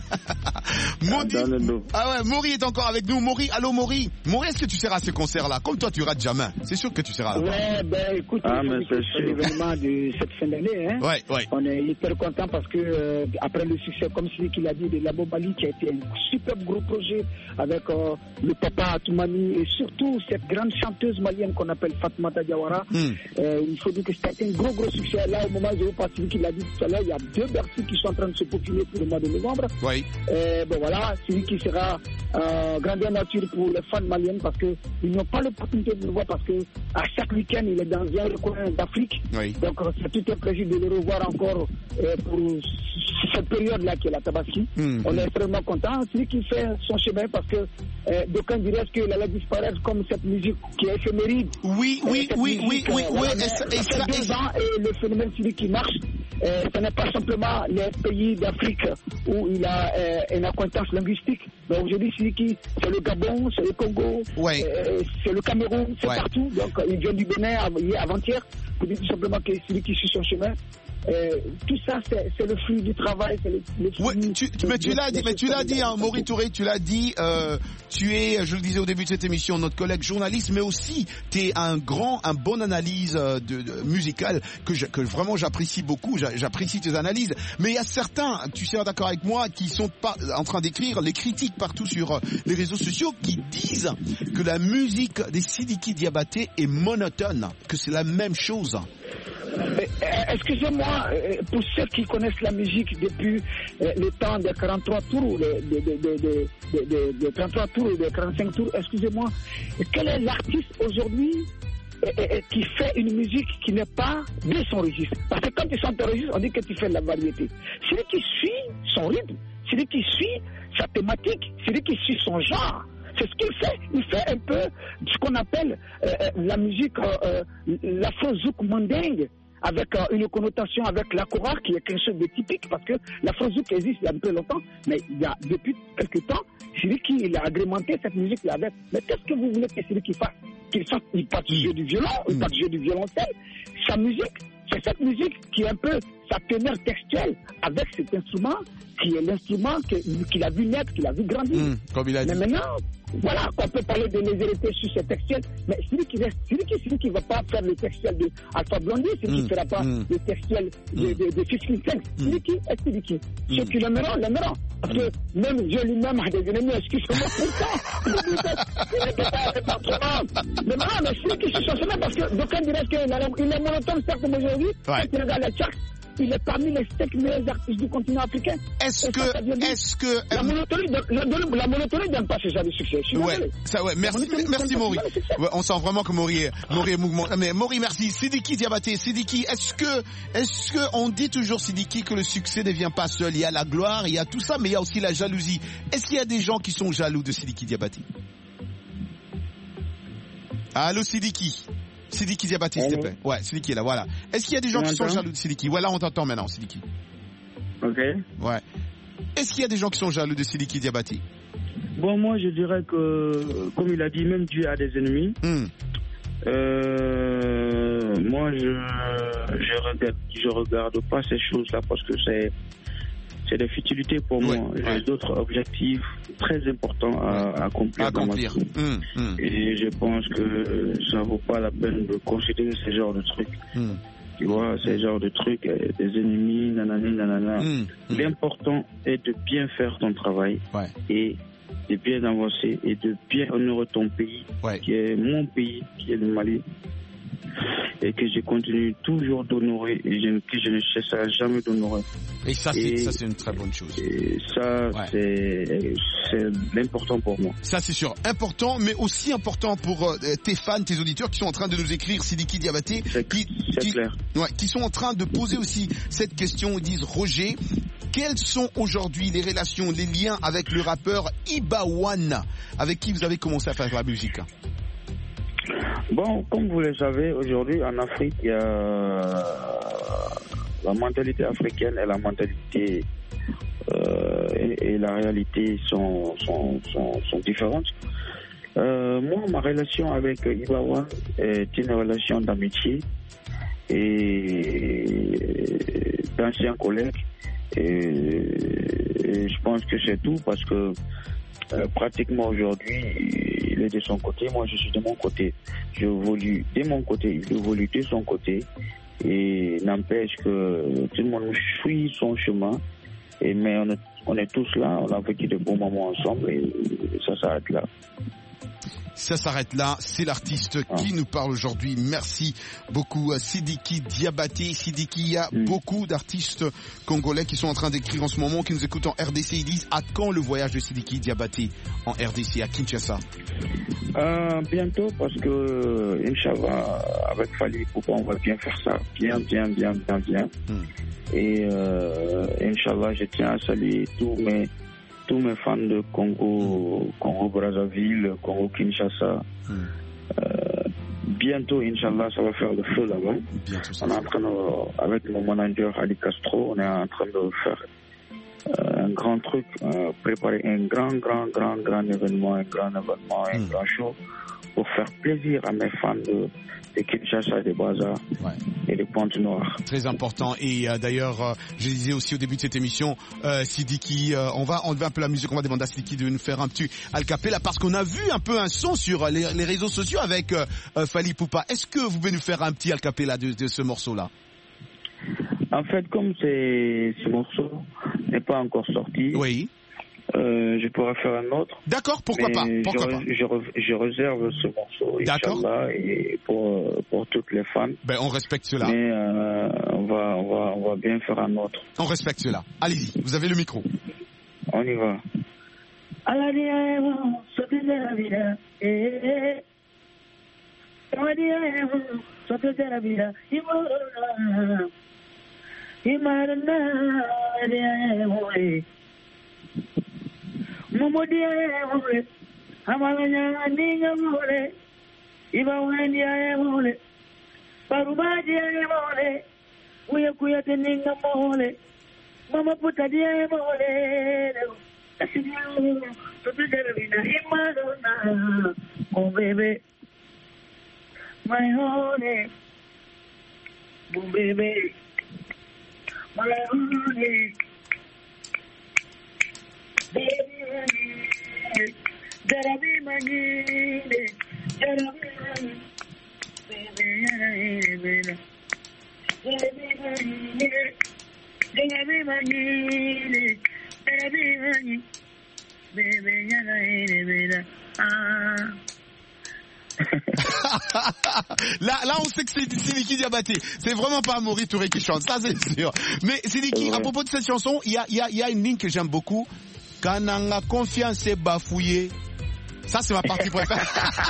Modi... Ah ouais, Maury est encore avec nous. Maury, allô Maury. Maury, est-ce que tu seras à ce concert-là? Comme toi tu rates jamais, c'est sûr que tu seras là. Ouais, ben écoute, ah, c'est, c'est l'événement de cette fin d'année. Hein. Ouais, ouais. On est hyper content parce que euh, après le succès, comme celui qu'il a dit, de l'Amo Mali qui a été un super gros projet avec euh, le papa Toumani et surtout cette grande chanteuse malienne qu'on appelle Fatoumata Diawara. Mm. Euh, il faut dire que c'était un gros gros succès. Là au moment où je vous passe, celui qui l'a dit tout à l'heure, il y a deux Bercy qui sont en train de se profiler pour le mois de novembre. Oui. Euh, bon voilà, celui qui sera euh, grandeur nature pour les fans maliennes parce qu'ils n'ont pas l'opportunité de le voir parce que à chaque week-end il est dans un coin d'Afrique. Oui. Donc c'est tout un plaisir de le revoir encore euh, pour cette période-là qui est la Tabaski. Mm. On est extrêmement content. Celui qui fait son chemin parce que euh, d'aucuns diraient qu'elle allait disparaître comme cette musique qui est éphéméride. Oui, oui, oui, oui, oui, oui. Ça fait deux ans et le phénomène celui qui marche, euh, ce n'est pas simplement les pays d'Afrique où il a euh, une acquaintance linguistique. Donc aujourd'hui, celui qui, c'est le Gabon, c'est le Congo, ouais. euh, c'est le Cameroun, c'est ouais. partout. Donc il vient du Bénin avant-hier pour dire tout simplement que celui qui suit son chemin euh, tout ça, c'est, c'est le fruit du travail. C'est le, le fruit oui, tu, de, mais tu de, l'as de, dit, de mais tu l'as dit, hein, Maury Touré, tu l'as dit. Euh, tu es, je le disais au début de cette émission, notre collègue journaliste, mais aussi tu es un grand, un bon analyse de, de musicale que, je, que vraiment j'apprécie beaucoup. J'apprécie tes analyses. Mais il y a certains, tu seras d'accord avec moi, qui sont pas en train d'écrire les critiques partout sur les réseaux sociaux, qui disent que la musique des Sidiki Diabaté est monotone, que c'est la même chose. Excusez-moi, pour ceux qui connaissent la musique depuis le temps des quarante-trois tours, des de, de, de, de, de trente-trois tours, des quarante-cinq tours, excusez-moi, quel est l'artiste aujourd'hui qui fait une musique qui n'est pas de son registre? Parce que quand tu chantes ton registre, on dit que tu fais de la variété. Celui qui suit son rythme, celui qui suit sa thématique, celui qui suit son genre, c'est ce qu'il fait. Il fait un peu ce qu'on appelle euh, la musique, euh, l'afro-zouk mandingue, avec euh, une connotation avec la kora, qui est quelque chose de typique, parce que l'afro-zouk existe il y a un peu longtemps, mais il y a depuis quelques temps, celui qui il a agrémenté cette musique-là avec. Mais qu'est-ce que vous voulez que celui qui fasse? Qu'il fasse, il part jouer du violon, il part jouer du violoncelle. Sa musique, c'est cette musique qui est un peu sa teneur textuelle avec cet instrument qui est l'instrument qu'il a vu naître, qu'il a vu grandir. Mmh, comme il a dit. Mais maintenant, voilà, on peut parler de légèreté sur ce textuel, mais celui qui reste, celui qui, celui qui va pas faire le textuel de Alpha Blondy, celui mmh, qui ne fera pas mmh, le textuel de, de, de, de cinquante Cent, mmh, celui qui est celui qui. Mmh. Ceux qui l'aimeront, l'aimeront. Parce que même je lui-même a des ennemis, excusez-moi pour ça. C'est pas trop mal. Mais non, mais celui qui se change, parce que d'aucuns diraient qu'il est monotone, certes, mais aujourd'hui, quand tu regardes la charte, il est parmi les cinq meilleurs artistes du continent africain. Est-ce que, ça, est-ce que la monotonie, la, la monotonie n'aime pas ce genre de succès. Ouais, ça, ouais. Merci, merci Maury. Ouais, on sent vraiment que Maury est, Maury est mouvement. Mais Maury, merci. Sidiki Diabaté, Sidiki, est-ce que, est-ce que on dit toujours Sidiki que le succès ne vient pas seul? Il y a la gloire, il y a tout ça, mais il y a aussi la jalousie. Est-ce qu'il y a des gens qui sont jaloux de Sidiki Diabaté? Allô Sidiki. Sidiki Diabaté, s'il te plaît. Ouais, Sidiki est là, voilà. Est-ce qu'il y a des gens qui sont jaloux de Sidiki? Ouais, là, on t'entend maintenant, Sidiki. Ok. Ouais. Est-ce qu'il y a des gens qui sont jaloux de Sidiki Diabaté? Bon, moi, je dirais que, comme il a dit, même Dieu a des ennemis. Mm. Euh, moi, je, je regarde, je regarde pas ces choses-là parce que c'est, c'est des futilités pour ouais, moi. J'ai ouais. d'autres objectifs très importants à, à accomplir. À accomplir. Mmh, mmh. Et je pense que ça ne vaut pas la peine de considérer ce genre de trucs. Mmh. Tu vois, ce genre de trucs, des ennemis, nanani, nanana. Mmh, mmh. L'important est de bien faire ton travail ouais. et de bien avancer et de bien honorer ton pays, ouais. qui est mon pays, qui est le Mali. Et que je continue toujours d'honorer et je, que je ne cesserai jamais d'honorer. Et ça, c'est, et, ça, c'est une très bonne chose. Et ça, ouais. c'est, c'est l'important pour moi. Ça, c'est sûr. Important, mais aussi important pour euh, tes fans, tes auditeurs qui sont en train de nous écrire, Sidiki Diabaté. C'est, qui, c'est qui, clair. Ouais, qui sont en train de poser aussi cette question. Ils disent, Roger, quelles sont aujourd'hui les relations, les liens avec le rappeur Ibawan, avec qui vous avez commencé à faire la musique? Bon, comme vous le savez, aujourd'hui en Afrique, il y a la mentalité africaine et la mentalité euh, et, et la réalité sont, sont, sont, sont différentes. Euh, moi, ma relation avec Ibawan est une relation d'amitié et d'anciens collègues. Et, et je pense que c'est tout parce que euh, pratiquement aujourd'hui, il est de son côté, moi je suis de mon côté. Je évolue de mon côté, il évolue de son côté. Et n'empêche que tout le monde suit son chemin. Et, mais on est, on est tous là, on a vécu de bons moments ensemble et ça s'arrête là. Ça s'arrête là, c'est l'artiste ah. qui nous parle aujourd'hui. Merci beaucoup à Sidiki Diabaté. Sidiki, il y a mm. beaucoup d'artistes congolais qui sont en train d'écrire en ce moment, qui nous écoutent en R D C. Ils disent, à quand le voyage de Sidiki Diabaté en R D C, à Kinshasa? euh, Bientôt, parce que, Inch'Allah, avec Fali Poupa, on va bien faire ça. Bien, bien, bien, bien, bien. Mm. Et euh, Inch'Allah, je tiens à saluer tous mes... tous mes fans de Congo, Congo-Brazzaville, Congo-Kinshasa. Mm. Euh, bientôt, Inch'Allah, ça va faire le feu là-bas. Bientôt, on est en train de, avec mon manager Ali Castro, on est en train de faire euh, un grand truc, euh, préparer un grand, grand, grand, grand événement, un grand événement, mm. un grand show pour faire faire plaisir à mes fans de, de Kinshasa, de Brazza ouais. et de Pointe-Noire. Très important. Et euh, d'ailleurs, euh, je disais aussi au début de cette émission, euh, Sidiki, euh, on va enlever un peu la musique, on va demander à Sidiki de nous faire un petit a cappella parce qu'on a vu un peu un son sur les, les réseaux sociaux avec euh, euh, Fally Ipupa. Est-ce que vous pouvez nous faire un petit a cappella de, de ce morceau-là? En fait, comme c'est, ce morceau n'est pas encore sorti, oui. Euh, je pourrais faire un autre. D'accord, pourquoi pas, pourquoi je, pas. Je, je réserve ce morceau, Inch'Allah, et pour, pour toutes les fans. Ben, on respecte cela. Mais euh, on, va, on, va, on va bien faire un autre. On respecte cela. Allez-y, vous avez le micro. On y va. Mumudi ayemule, amalanya ninga mule, iba wendi ayemule, barubaji ayemule, uye kuyate ninga mule, mama puta di ayemule, asidiyo, sotu jarabina imadona, oh baby, my honey, oh baby, my honey. Baby, gotta be my need, gotta be my baby, gotta be my need, gotta be my need, gotta be my baby, gotta ah. là, là, on sait que c'est Sidiki Diabaté. C'est vraiment pas Maury Touré qui chante, ça c'est sûr. Mais Sidiki, ouais. à propos de cette chanson, il y a, y, a, y a une ligne que j'aime beaucoup. Kananga confiance est bafouillée. Ça, c'est ma partie préférée.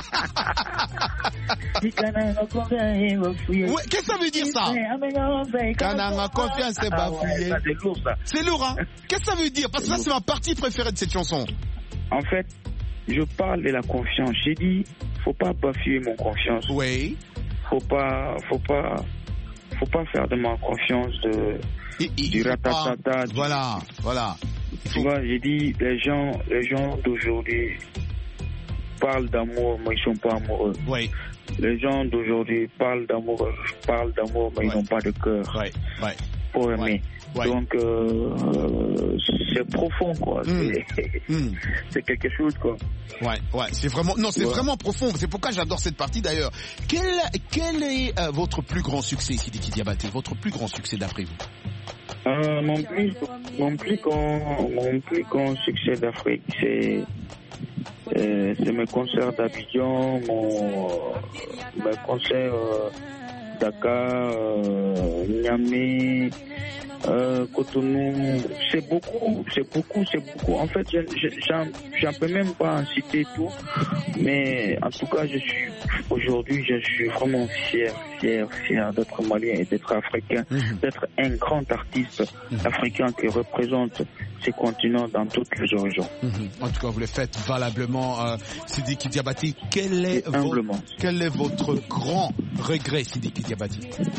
Ouais, qu'est-ce que ça veut dire ça? Kananga confiance est bafouillée. C'est lourd, hein? Qu'est-ce que ça veut dire? Parce que ça, c'est ma partie préférée de cette chanson. En fait, je parle de la confiance. J'ai dit, faut pas bafouiller mon confiance. Oui. Faut pas, faut pas, faut pas faire de ma confiance de, et, et, du ratatata. Du... Voilà, voilà. Tu vois, j'ai dit, les gens, les gens d'aujourd'hui parlent d'amour, mais ils sont pas amoureux. Oui. Les gens d'aujourd'hui parlent d'amour, parlent d'amour, mais ouais. ils n'ont pas de cœur. Ouais, ouais. Pour aimer. Ouais. Donc, euh, c'est profond, quoi. Mmh. C'est, mmh. c'est quelque chose, quoi. Ouais, ouais, c'est vraiment, non, c'est ouais. vraiment profond. C'est pourquoi j'adore cette partie, d'ailleurs. Quel, quel est euh, votre plus grand succès, Sidiki Diabaté? Votre plus grand succès d'après vous? Euh, mon plus, mon plus grand, mon plus grand succès d'Afrique, c'est, euh, c'est mes concerts d'Abidjan, mon, mes concerts, euh, Dakar, euh, Niamey, euh, Cotonou, c'est beaucoup, c'est beaucoup, c'est beaucoup. En fait, j'en, j'en peux même pas en citer tout, mais en tout cas, je suis, aujourd'hui, je suis vraiment fier, fier, fier d'être malien et d'être africain, mmh. d'être un grand artiste mmh. africain qui représente ces continents dans toutes les horizons. Mmh. En tout cas, vous le faites valablement, euh, Sidiki Diabaté. Quel est, vo- quel est votre grand regret, Sidiki Diabaté?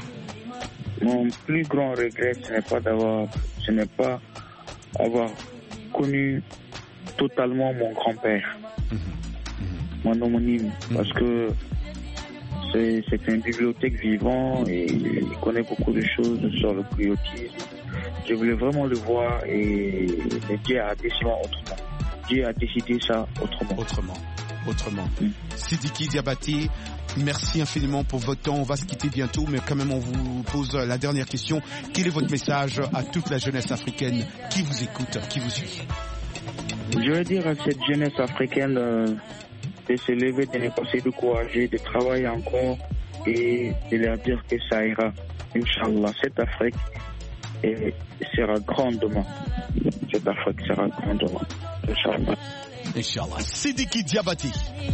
Mon plus grand regret, ce n'est pas d'avoir, ce n'est pas avoir connu totalement mon grand-père, mmh. Mmh. mon homonyme, mmh. parce que c'est, c'est une bibliothèque vivante et il connaît beaucoup de choses sur le griotisme. Je voulais vraiment le voir et Dieu a décidé autrement. Dieu a décidé ça autrement. Autrement, autrement. Mmh. Sidiki Diabaté, merci infiniment pour votre temps. On va se quitter bientôt, mais quand même on vous pose la dernière question. Quel est votre message à toute la jeunesse africaine qui vous écoute, qui vous suit? Je veux dire à cette jeunesse africaine euh, de se lever, de ne pas se décourager, de travailler encore et de leur dire que ça ira. Inch'Allah, cette Afrique et sera grande demain. Cette Afrique sera grande demain. Inch'Allah. Inch'Allah. Sidiki Diabaté.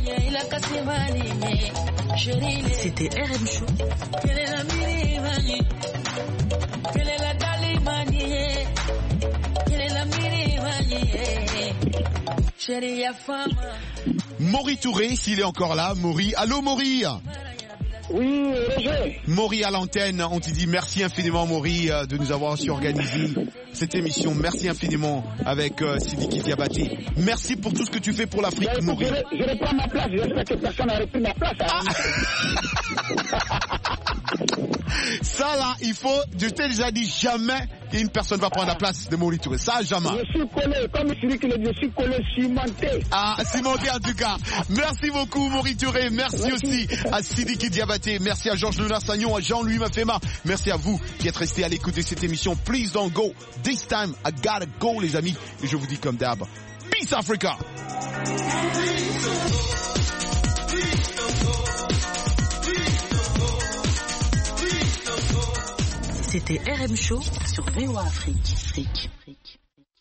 C'était R M Show. Maury Touré, s'il est encore là. Maury. Allô, Maury. Oui, Roger. Maury à l'antenne, on te dit merci infiniment Maury de nous avoir su organiser cette émission. Merci infiniment avec euh, Sidiki Diabaté. Merci pour tout ce que tu fais pour l'Afrique, Maury. Je, je reprends ma place, j'espère que personne n'a repris ma place. Hein. Ça là, il faut, je t'ai déjà dit, jamais une personne va prendre la place de Maury Touré. Ça, jamais. Je suis collé, comme celui qui le dit, je suis collé, cimenté. Ah, cimenté en tout cas. Merci beaucoup Maury Touré. Merci, Merci. aussi à Sidiki Diabaté. Merci à Georges Luna-Sagnon, à Jean-Louis Mafema. Merci à vous qui êtes restés à l'écoute de cette émission. Please don't go. This time, I gotta go, les amis. Et je vous dis comme d'hab, Peace Africa. C'était R M Show sur V O A Afrique. Afrique.